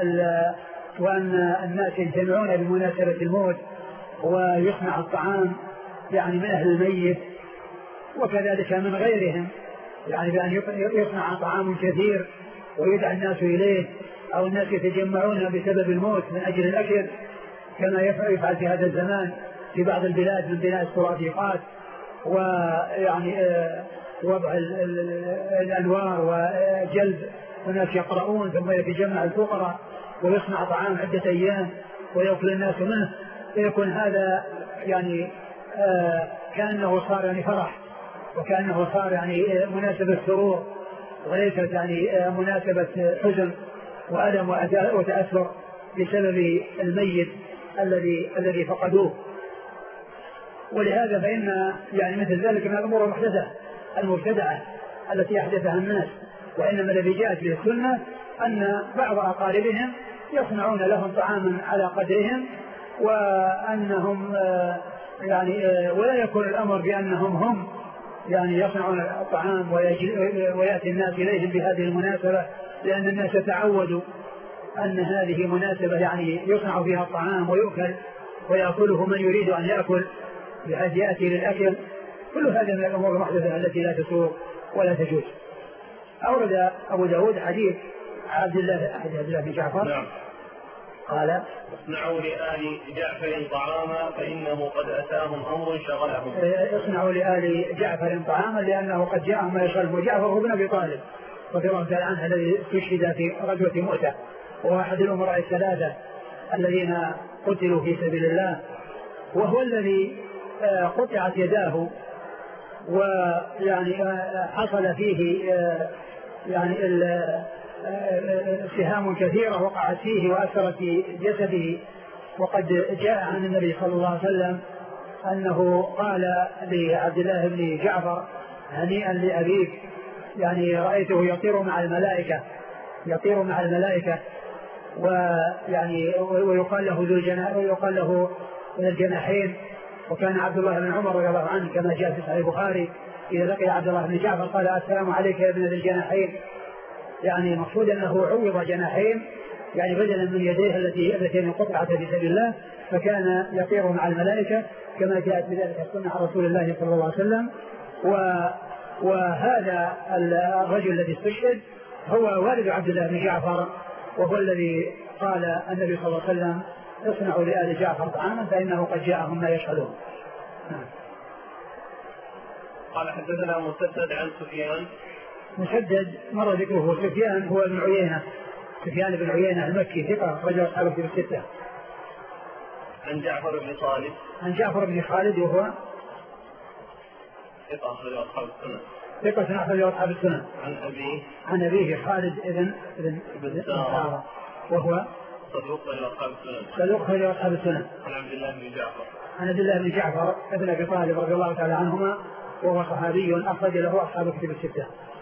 وأن الناس يجتمعون بمناسبة الموت ويصنع الطعام يعني من أهل الميت وكذلك من غيرهم، يعني بأن يصنع طعام كثير ويدعى الناس إليه أو الناس يتجمعون بسبب الموت من أجل الأكل كما يفعل في هذا الزمان في بعض البلاد من بناء السرادقات ويعني وضع الأنوار وجلب الناس يقرؤون ثم يتجمع الفقراء ويصنع طعام عدة أيام ويأكل الناس منه، فيكون هذا يعني آه كأنه صار يعني فرح وكأنه صار يعني مناسبة سرور وليست يعني آه مناسبة حزن وألم وتأثر بسبب الميت الذي الذي فقدوه. ولهذا فإن يعني مثل ذلك من الأمور المحدثة المبتدعة التي أحدثها الناس، وإنما الذي جاءت به السنة أن بعض أقاربهم يصنعون لهم طعاما على قدرهم وأنهم آه يعني آه ولا يكون الأمر بأنهم هم يعني يصنعون الطعام ويأتي الناس إليهم بهذه المناسبة، لأن الناس تعودوا أن هذه مناسبة يعني يصنع فيها الطعام ويؤكل ويأكله من يريد أن يأكل بحيث يأتي للأكل. كل هذا من الأمور المحدثة التي لا تسوق ولا تجوز. أورد أبو داود حديث عبد الله عبد الله بن جعفر نعم. قال اصنعوا لآل جعفر طعاما فإنه قد أتاهم أمر شغلهم. اصنعوا لآل جعفر طعاما لأنه قد جاءهم ما يشغلهم. وجعفر هو ابن أبي طالب رضي الله تعالى عنه الذي استشهد في غزوة مؤتة وهو أحد الأمراء الثلاثة الذين قتلوا في سبيل الله، وهو الذي قطعت يداه ويعني حصل فيه يعني سهام كثيرة وقعت فيه وأثرت في جسده. وقد جاء عن النبي صلى الله عليه وسلم أنه قال لعبد الله بن جعفر هنيئا لأبيك، يعني رأيته يطير مع الملائكة يطير مع الملائكة ويعني ويقال له ذو الجناح ويقال له الجناحين. وكان عبد الله بن عمر رضي الله عنه كما جاء في صحيح البخاري إذا لقي عبد الله بن جعفر قال السلام عليك يا ابن ذي الجناحين، يعني مقصود أنه عوض جناحين يعني بدلا من يديه التي التي قطعت في سبيل الله، فكان يطير مع الملائكة كما جاءت بذلك السنة عن رسول الله صلى الله عليه وسلم. وهذا الرجل الذي استشهد هو والد عبد الله بن جعفر، وهو الذي قال النبي صلى الله عليه وسلم اصنعوا لآل جعفر طعاما فإنه قد جاءهم ما يشغلون. قال حدثنا مسدد عن سفيان. مسدد مر ذكره. سفيان هو ابن عيينة سفيان بن عيينة المكي ثقة رجل أصحاب الكتب الستة. عن جعفر بن خالد عن جعفر بن خالد وهو ثقة أخرج أصحاب السنة ثقة أخرج أصحاب السنة. عن أبيه عن أبيه خالد ابن ابن ابن سارة وهو صدوق أخرج أصحاب السنة. صدوق أخرج أصحاب السنة. عن عبد الله بن جعفر عن عبد الله بن جعفر ابن أبي طالب رضي الله تعالى عنهما وهو صحابي أخرج له أصحاب الكتب الستة.